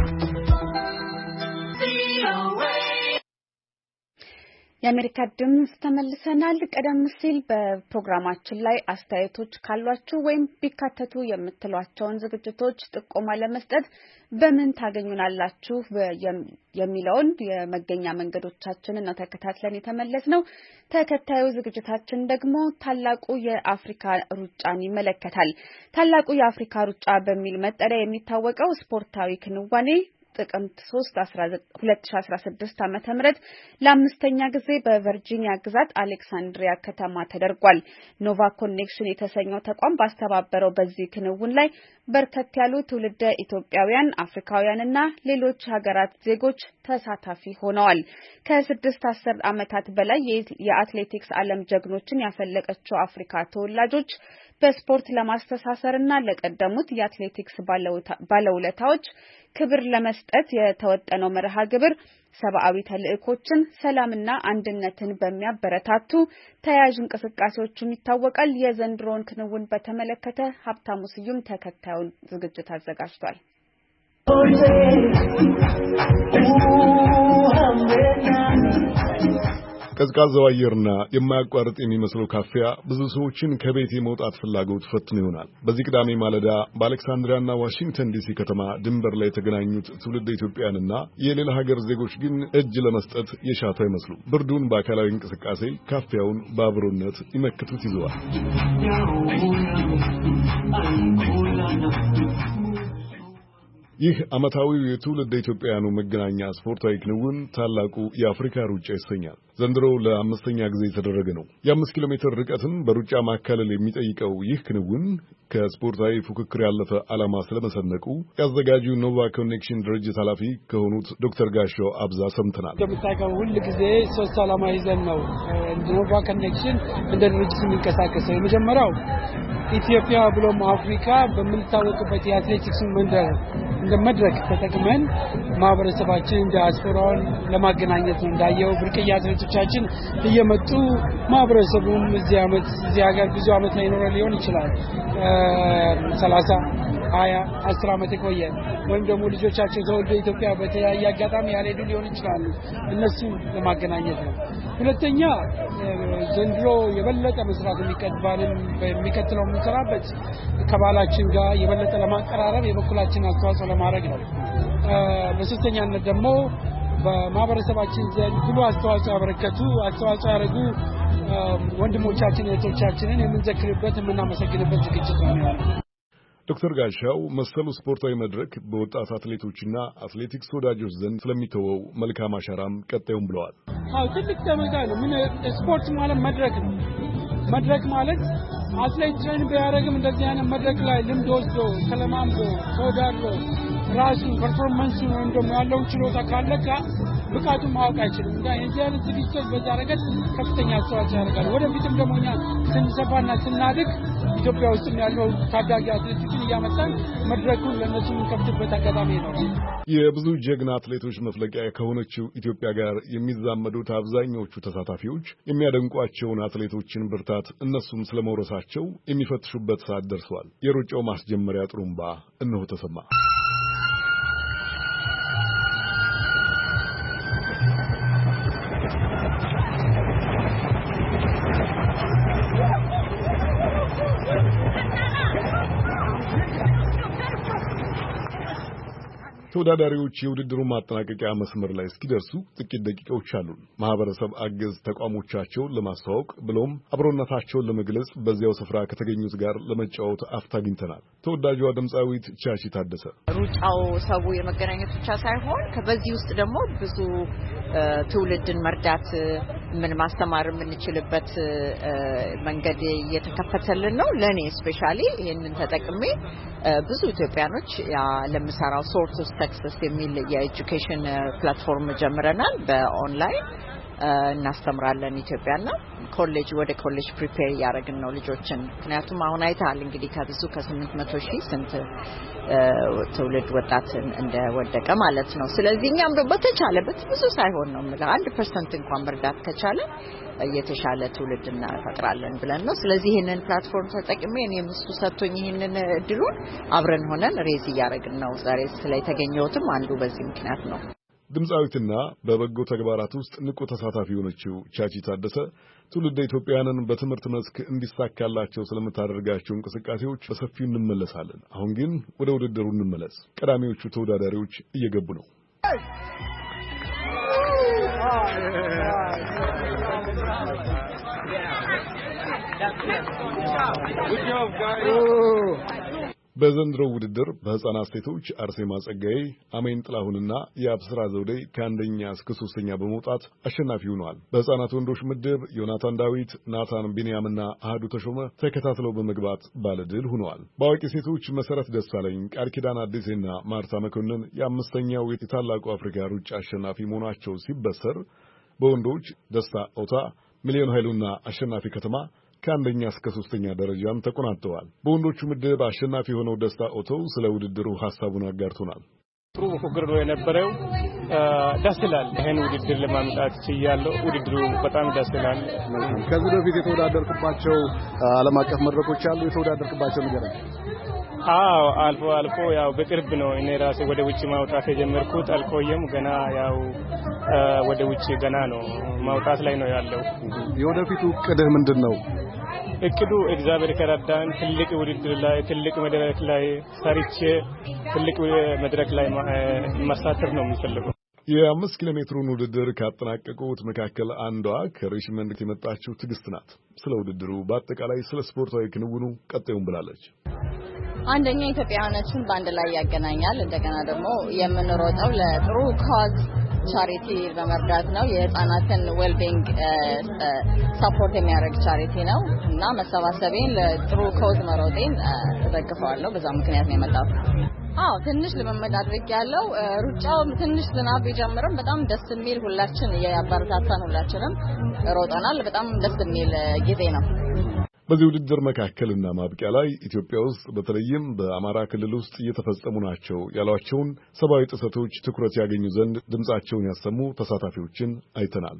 የአሜሪካ ድምጽ ተመልሰናል። ቀደም ሲል በፕሮግራማችን ላይ አስተያየቶች ካሏችሁ ወይም ቢካተቱ የምትሏቸውን ዝግጅቶች ጥቆማ ለመስጠት በምን ታገኙናላችሁ የሚለውን የመገኛ መንገዶቻችንን ነው ተከታትለን የተመለስነው። ተከታዩ ዝግጅታችን ደግሞ ታላቁ የአፍሪካ ሩጫን ይመለከታል። ታላቁ የአፍሪካ ሩጫ በሚል መጠሪያ የሚታወቀው ስፖርታዊ ክንዋኔ ጥቅምት ሶስት ሁለት ሺህ አስራ ስድስት ዓመተ ምህረት ለአምስተኛ ጊዜ በቨርጂኒያ ግዛት አሌክሳንድሪያ ከተማ ተደርጓል። ኖቫ ኮኔክሽን የተሰኘው ተቋም ባስተባበረው በዚህ ክንውን ላይ በርከት ያሉ ትውልደ ኢትዮጵያውያን፣ አፍሪካውያንና ሌሎች ሀገራት ዜጎች ተሳታፊ ሆነዋል። ከስድስት አስር ዓመታት በላይ የአትሌቲክስ ዓለም ጀግኖችን ያፈለቀችው አፍሪካ ተወላጆች በስፖርት ለማስተሳሰርና ለቀደሙት የአትሌቲክስ ባለውለታዎች ክብር ለመስጠት የተወጠነው መርሃ ግብር ሰብአዊ ተልእኮችን፣ ሰላምና አንድነትን በሚያበረታቱ ተያያዥ እንቅስቃሴዎችም ይታወቃል። የዘንድሮውን ክንውን በተመለከተ ሀብታሙ ስዩም ተከታዩን ዝግጅት አዘጋጅቷል። ቀዝቃዛው አየርና የማያቋርጥ የሚመስለው ካፊያ ብዙ ሰዎችን ከቤት የመውጣት ፍላጎት ፈትኖ ይሆናል። በዚህ ቅዳሜ ማለዳ በአሌክሳንድሪያና ዋሽንግተን ዲሲ ከተማ ድንበር ላይ የተገናኙት ትውልደ ኢትዮጵያውያንና የሌላ ሀገር ዜጎች ግን እጅ ለመስጠት የሻቱ አይመስሉም። ብርዱን በአካላዊ እንቅስቃሴ፣ ካፊያውን በአብሮነት ይመክቱት ይዘዋል። ይህ ዓመታዊው የትውልደ ኢትዮጵያውያኑ መገናኛ ስፖርታዊ ክንውን ታላቁ የአፍሪካ ሩጫ ይሰኛል። ዘንድሮ ለአምስተኛ ጊዜ የተደረገ ነው። የአምስት ኪሎ ሜትር ርቀትን በሩጫ ማካለል የሚጠይቀው ይህ ክንውን ከስፖርታዊ ፉክክር ያለፈ ዓላማ ስለመሰነቁ ያዘጋጁ ኖቫ ኮኔክሽን ድርጅት ኃላፊ ከሆኑት ዶክተር ጋሻው አብዛ ሰምተናል። እንደምታውቀው ሁል ጊዜ ሶስት ዓላማ ይዘን ነው ኖቫ ኮኔክሽን እንደ ድርጅት የሚንቀሳቀሰው። የመጀመሪያው ኢትዮጵያ ብሎም አፍሪካ በምንታወቅበት የአትሌቲክስ መንደር እንደ መድረክ ተጠቅመን ማህበረሰባችን ዲያስፖራውን ለማገናኘት ነው። እንዳየው ብርቅዬ አትሌቶቻችን እየመጡ ማህበረሰቡም እዚህ ዓመት እዚህ ሀገር ብዙ ዓመት ላይ ኖረ ሊሆን ይችላል ሰላሳ ሀያ አስር ዓመት የቆየ ወይም ደግሞ ልጆቻቸው ተወልደው ኢትዮጵያ በተለያየ አጋጣሚ ያልሄዱ ሊሆን ይችላሉ። እነሱ ለማገናኘት ነው። ሁለተኛ ዘንድሮ የበለጠ መስራት የሚቀጥባልን በሚቀጥለው የምንሰራበት ከባህላችን ጋር የበለጠ ለማቀራረብ የበኩላችን አስተዋጽኦ ለማድረግ ነው። በሶስተኛነት ደግሞ በማህበረሰባችን ዘንድ ሁሉ አስተዋጽኦ ያበረከቱ አስተዋጽኦ ያደረጉ ወንድሞቻችን እህቶቻችንን የምንዘክርበት የምናመሰግንበት ዝግጅት ነው። ዶክተር ጋሻው መሰሉ ስፖርታዊ መድረክ በወጣት አትሌቶችና አትሌቲክስ ወዳጆች ዘንድ ስለሚተወው መልካም አሻራም ቀጣዩን ብለዋል። አዎ ትልቅ ተመጋ ነው። ምን ስፖርት ማለት መድረክ ነው። መድረክ ማለት አትሌት ትሬን ቢያደርግም እንደዚህ አይነት መድረክ ላይ ልምድ ወስዶ ተለማምዶ ተወዳድሮ ራሱ ፐርፎርማንስ ነው እንደም ያለው ችሎታ ካለካ ብቃቱን ማወቅ አይችልም። እንዳ የዚህ አይነት ዝግጅቶች በዛ ረገድ ከፍተኛ አስተዋጽኦ ያደርጋል። ወደፊትም ደግሞ እኛ ስንሰፋና ስናድግ ኢትዮጵያ ውስጥ ያለው ታዳጊ አትሌቶችን እያመጣን መድረኩን ለነሱ የምንከፍትበት አጋጣሚ ነው። የብዙ ጀግና አትሌቶች መፍለቂያ ከሆነችው ኢትዮጵያ ጋር የሚዛመዱት አብዛኞቹ ተሳታፊዎች የሚያደንቋቸውን አትሌቶችን ብርታት እነሱም ስለመውረሳቸው የሚፈትሹበት ሰዓት ደርሷል። የሩጫው ማስጀመሪያ ጥሩምባ እነሆ ተሰማ። ተወዳዳሪዎች የውድድሩ ማጠናቀቂያ መስመር ላይ እስኪደርሱ ጥቂት ደቂቃዎች አሉ። ማህበረሰብ አገዝ ተቋሞቻቸውን ለማስተዋወቅ ብሎም አብሮነታቸውን ለመግለጽ በዚያው ስፍራ ከተገኙት ጋር ለመጫወት አፍታ አግኝተናል። ተወዳጇ ድምጻዊት ቻቺ ታደሰ ሩጫው ሰው የመገናኘት ብቻ ሳይሆን ከበዚህ ውስጥ ደግሞ ብዙ ትውልድን መርዳት ምን ማስተማር የምንችልበት መንገድ እየተከፈተልን ነው። ለኔ ስፔሻሊ ይሄንን ተጠቅሜ ብዙ ኢትዮጵያኖች ያ ለምሰራው ሶርት ኦፍ ሰክሰስ የሚል የኤጁኬሽን ፕላትፎርም ጀምረናል በኦንላይን እናስተምራለን ኢትዮጵያና ኮሌጅ ወደ ኮሌጅ ፕሪፔር ያደርግን ነው ልጆችን ምክንያቱም አሁን አይታል እንግዲህ ከብዙ ከስምንት መቶ ሺህ ስንት ትውልድ ወጣት እንደወደቀ ማለት ነው ስለዚህ እኛም በተቻለበት ብዙ ሳይሆን ነው ማለት አንድ ፐርሰንት እንኳን መርዳት ከቻለ የተሻለ ትውልድ እናፈጥራለን ብለን ነው ስለዚህ ይሄንን ፕላትፎርም ተጠቅሜ እኔም እሱ ሰጥቶኝ ይሄንን እድሉን አብረን ሆነን ሬዝ ያደርግን ነው ዛሬ ስለተገኘሁትም አንዱ በዚህ ምክንያት ነው ድምጻዊትና በበጎ ተግባራት ውስጥ ንቁ ተሳታፊ ሆነችው ቻቺ ታደሰ ትውልደ ኢትዮጵያውያንን በትምህርት መስክ እንዲሳካላቸው ስለምታደርጋቸው እንቅስቃሴዎች በሰፊው እንመለሳለን። አሁን ግን ወደ ውድድሩ እንመለስ። ቀዳሚዎቹ ተወዳዳሪዎች እየገቡ ነው። Good job, guys. በዘንድሮ ውድድር በህፃናት ሴቶች አርሴማ ጸጋዬ፣ አሜን ጥላሁንና የአብስራ ዘውዴ ከአንደኛ እስከ ሶስተኛ በመውጣት አሸናፊ ሆነዋል። በህፃናት ወንዶች ምድብ ዮናታን ዳዊት፣ ናታን ቢንያምና አህዱ ተሾመ ተከታትለው በመግባት ባለድል ሆነዋል። በአዋቂ ሴቶች መሰረት ደሳለኝ፣ ቃል ኪዳን አዲስና ማርታ መኮንን የአምስተኛው የታላቁ አፍሪካ ሩጫ አሸናፊ መሆናቸው ሲበሰር በወንዶች ደስታ ኦታ፣ ሚሊዮን ኃይሉና አሸናፊ ከተማ ከአንደኛ እስከ ሶስተኛ ደረጃን ተቆናጠዋል። በወንዶቹ ምድብ አሸናፊ ሆነው ደስታ ኦቶ ስለ ውድድሩ ሐሳቡን አጋርቶናል። ጥሩ ፉክክር ነው የነበረው ደስ ይላል ይሄን ውድድር ለማምጣት ሲያለው ውድድሩ በጣም ደስ ይላል። ከዚህ በፊት የተወዳደርኩባቸው ዓለም አቀፍ መድረኮች አሉ የተወዳደርኩባቸው ነገር ነው? አዎ አልፎ አልፎ ያው በቅርብ ነው እኔ ራሴ ወደ ውጪ ማውጣት የጀመርኩት አልቆየም ገና ያው ወደ ውጪ ገና ነው ማውጣት ላይ ነው ያለው። የወደፊቱ እቅድህ ምንድነው? እቅዱ እግዚአብሔር ከረዳን ትልቅ ውድድር ላይ ትልቅ መድረክ ላይ ሰርቼ ትልቅ መድረክ ላይ ማሳተፍ ነው የምፈልገው። የአምስት ኪሎ ሜትሩን ውድድር ካጠናቀቁት መካከል አንዷ ከሪችመንድ የመጣችው ትግስት ናት። ስለ ውድድሩ በአጠቃላይ ስለ ስፖርታዊ ክንውኑ ቀጣዩን ብላለች። አንደኛ ኢትዮጵያውያኖችን በአንድ ላይ ያገናኛል። እንደገና ደግሞ የምንሮጠው ለጥሩ ካዝ ቻሪቲ በመርዳት ነው። የህፃናትን ዌልቢንግ ሰፖርት የሚያደርግ ቻሪቲ ነው እና መሰባሰቤን ለጥሩ ካዝ መሮጤን እደግፈዋለሁ። በዛ ምክንያት ነው የመጣሁት። አዎ ትንሽ ልምምድ አድርጌያለሁ። ሩጫው ትንሽ ዝናብ ቢጀምርም በጣም ደስ የሚል ሁላችን ያበረታታን ሁላችንም ሮጠናል። በጣም ደስ የሚል ጊዜ ነው። በዚህ ውድድር መካከልና ማብቂያ ላይ ኢትዮጵያ ውስጥ በተለይም በአማራ ክልል ውስጥ እየተፈጸሙ ናቸው ያሏቸውን ሰብአዊ ጥሰቶች ትኩረት ያገኙ ዘንድ ድምጻቸውን ያሰሙ ተሳታፊዎችን አይተናል።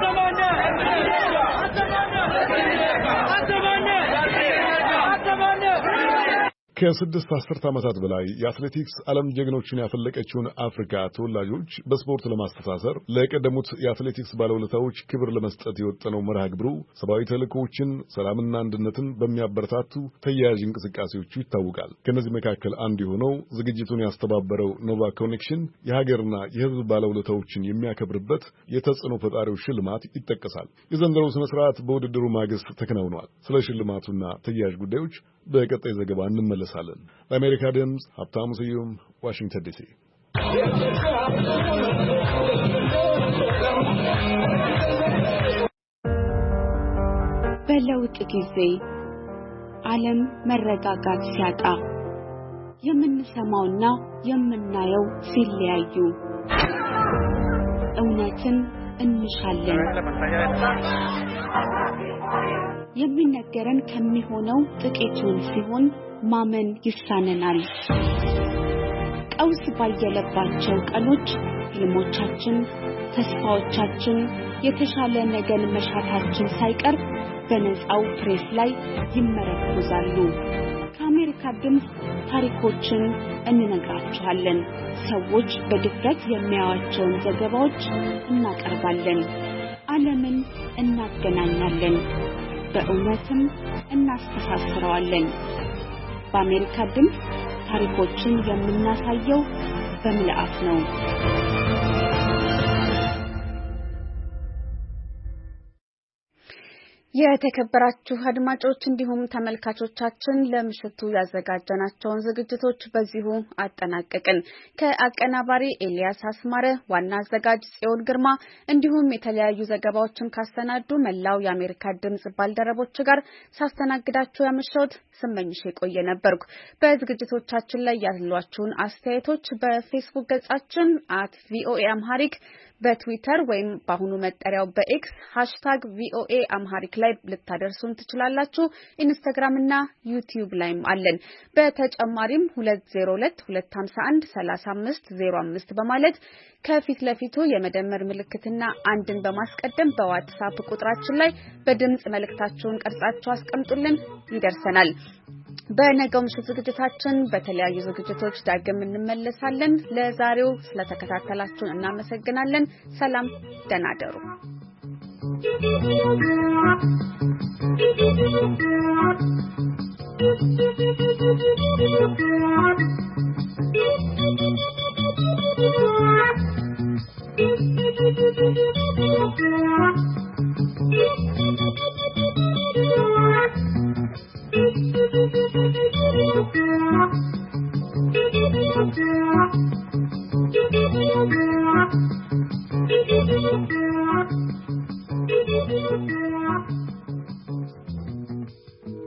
ከስድስት አስርት ዓመታት በላይ የአትሌቲክስ ዓለም ጀግኖችን ያፈለቀችውን አፍሪካ ተወላጆች በስፖርት ለማስተሳሰር ለቀደሙት የአትሌቲክስ ባለውለታዎች ክብር ለመስጠት የወጠነው መርሃ ግብሩ ሰብአዊ ተልእኮዎችን፣ ሰላምና አንድነትን በሚያበረታቱ ተያያዥ እንቅስቃሴዎቹ ይታወቃል። ከነዚህ መካከል አንዱ የሆነው ዝግጅቱን ያስተባበረው ኖቫ ኮኔክሽን የሀገርና የሕዝብ ባለውለታዎችን የሚያከብርበት የተጽዕኖ ፈጣሪው ሽልማት ይጠቀሳል። የዘንድሮው ስነ ስርዓት በውድድሩ ማግስት ተከናውኗል። ስለ ሽልማቱና ተያያዥ ጉዳዮች በቀጣይ ዘገባ እንመለሳለን። ለአሜሪካ ድምፅ ሀብታሙ ስዩም ዋሽንግተን ዲሲ። በለውጥ ጊዜ ዓለም መረጋጋት ሲያጣ የምንሰማውና የምናየው ሲለያዩ እውነትን እንሻለን። የሚነገረን ከሚሆነው ጥቂቱን ሲሆን ማመን ይሳነናል። ቀውስ ባየለባቸው ቀኖች ህልሞቻችን፣ ተስፋዎቻችን፣ የተሻለ ነገን መሻታችን ሳይቀር በነፃው ፕሬስ ላይ ይመረኮዛሉ። ከአሜሪካ ድምፅ ታሪኮችን እንነግራችኋለን። ሰዎች በድፍረት የሚያዩዋቸውን ዘገባዎች እናቀርባለን። ዓለምን እናገናኛለን፣ በእውነትም እናስተሳስረዋለን። በአሜሪካ ድምፅ ታሪኮችን የምናሳየው በምልአት ነው። የተከበራችሁ አድማጮች እንዲሁም ተመልካቾቻችን ለምሽቱ ያዘጋጀናቸውን ዝግጅቶች በዚሁ አጠናቀቅን። ከአቀናባሪ ኤልያስ አስማረ፣ ዋና አዘጋጅ ጽዮን ግርማ እንዲሁም የተለያዩ ዘገባዎችን ካሰናዱ መላው የአሜሪካ ድምጽ ባልደረቦች ጋር ሳስተናግዳችሁ ያመሸሁት ስመኝሽ የቆየ ነበርኩ። በዝግጅቶቻችን ላይ ያሏችሁን አስተያየቶች በፌስቡክ ገጻችን አት ቪኦኤ አምሃሪክ በትዊተር ወይም በአሁኑ መጠሪያው በኤክስ ሃሽታግ ቪኦኤ አምሃሪክ ላይ ልታደርሱን ትችላላችሁ። ኢንስታግራም እና ዩቲዩብ ላይም አለን። በተጨማሪም ሁለት ዜሮ ሁለት ሁለት ሀምሳ አንድ ሰላሳ አምስት ዜሮ አምስት በማለት ከፊት ለፊቱ የመደመር ምልክትና አንድን በማስቀደም በዋትስአፕ ቁጥራችን ላይ በድምጽ መልእክታችሁን ቀርጻችሁ አስቀምጡልን፣ ይደርሰናል። በነገው ምሽት ዝግጅታችን በተለያዩ ዝግጅቶች ዳግም እንመለሳለን። ለዛሬው ስለተከታተላችሁን እናመሰግናለን። ሰላም፣ ደህና እደሩ።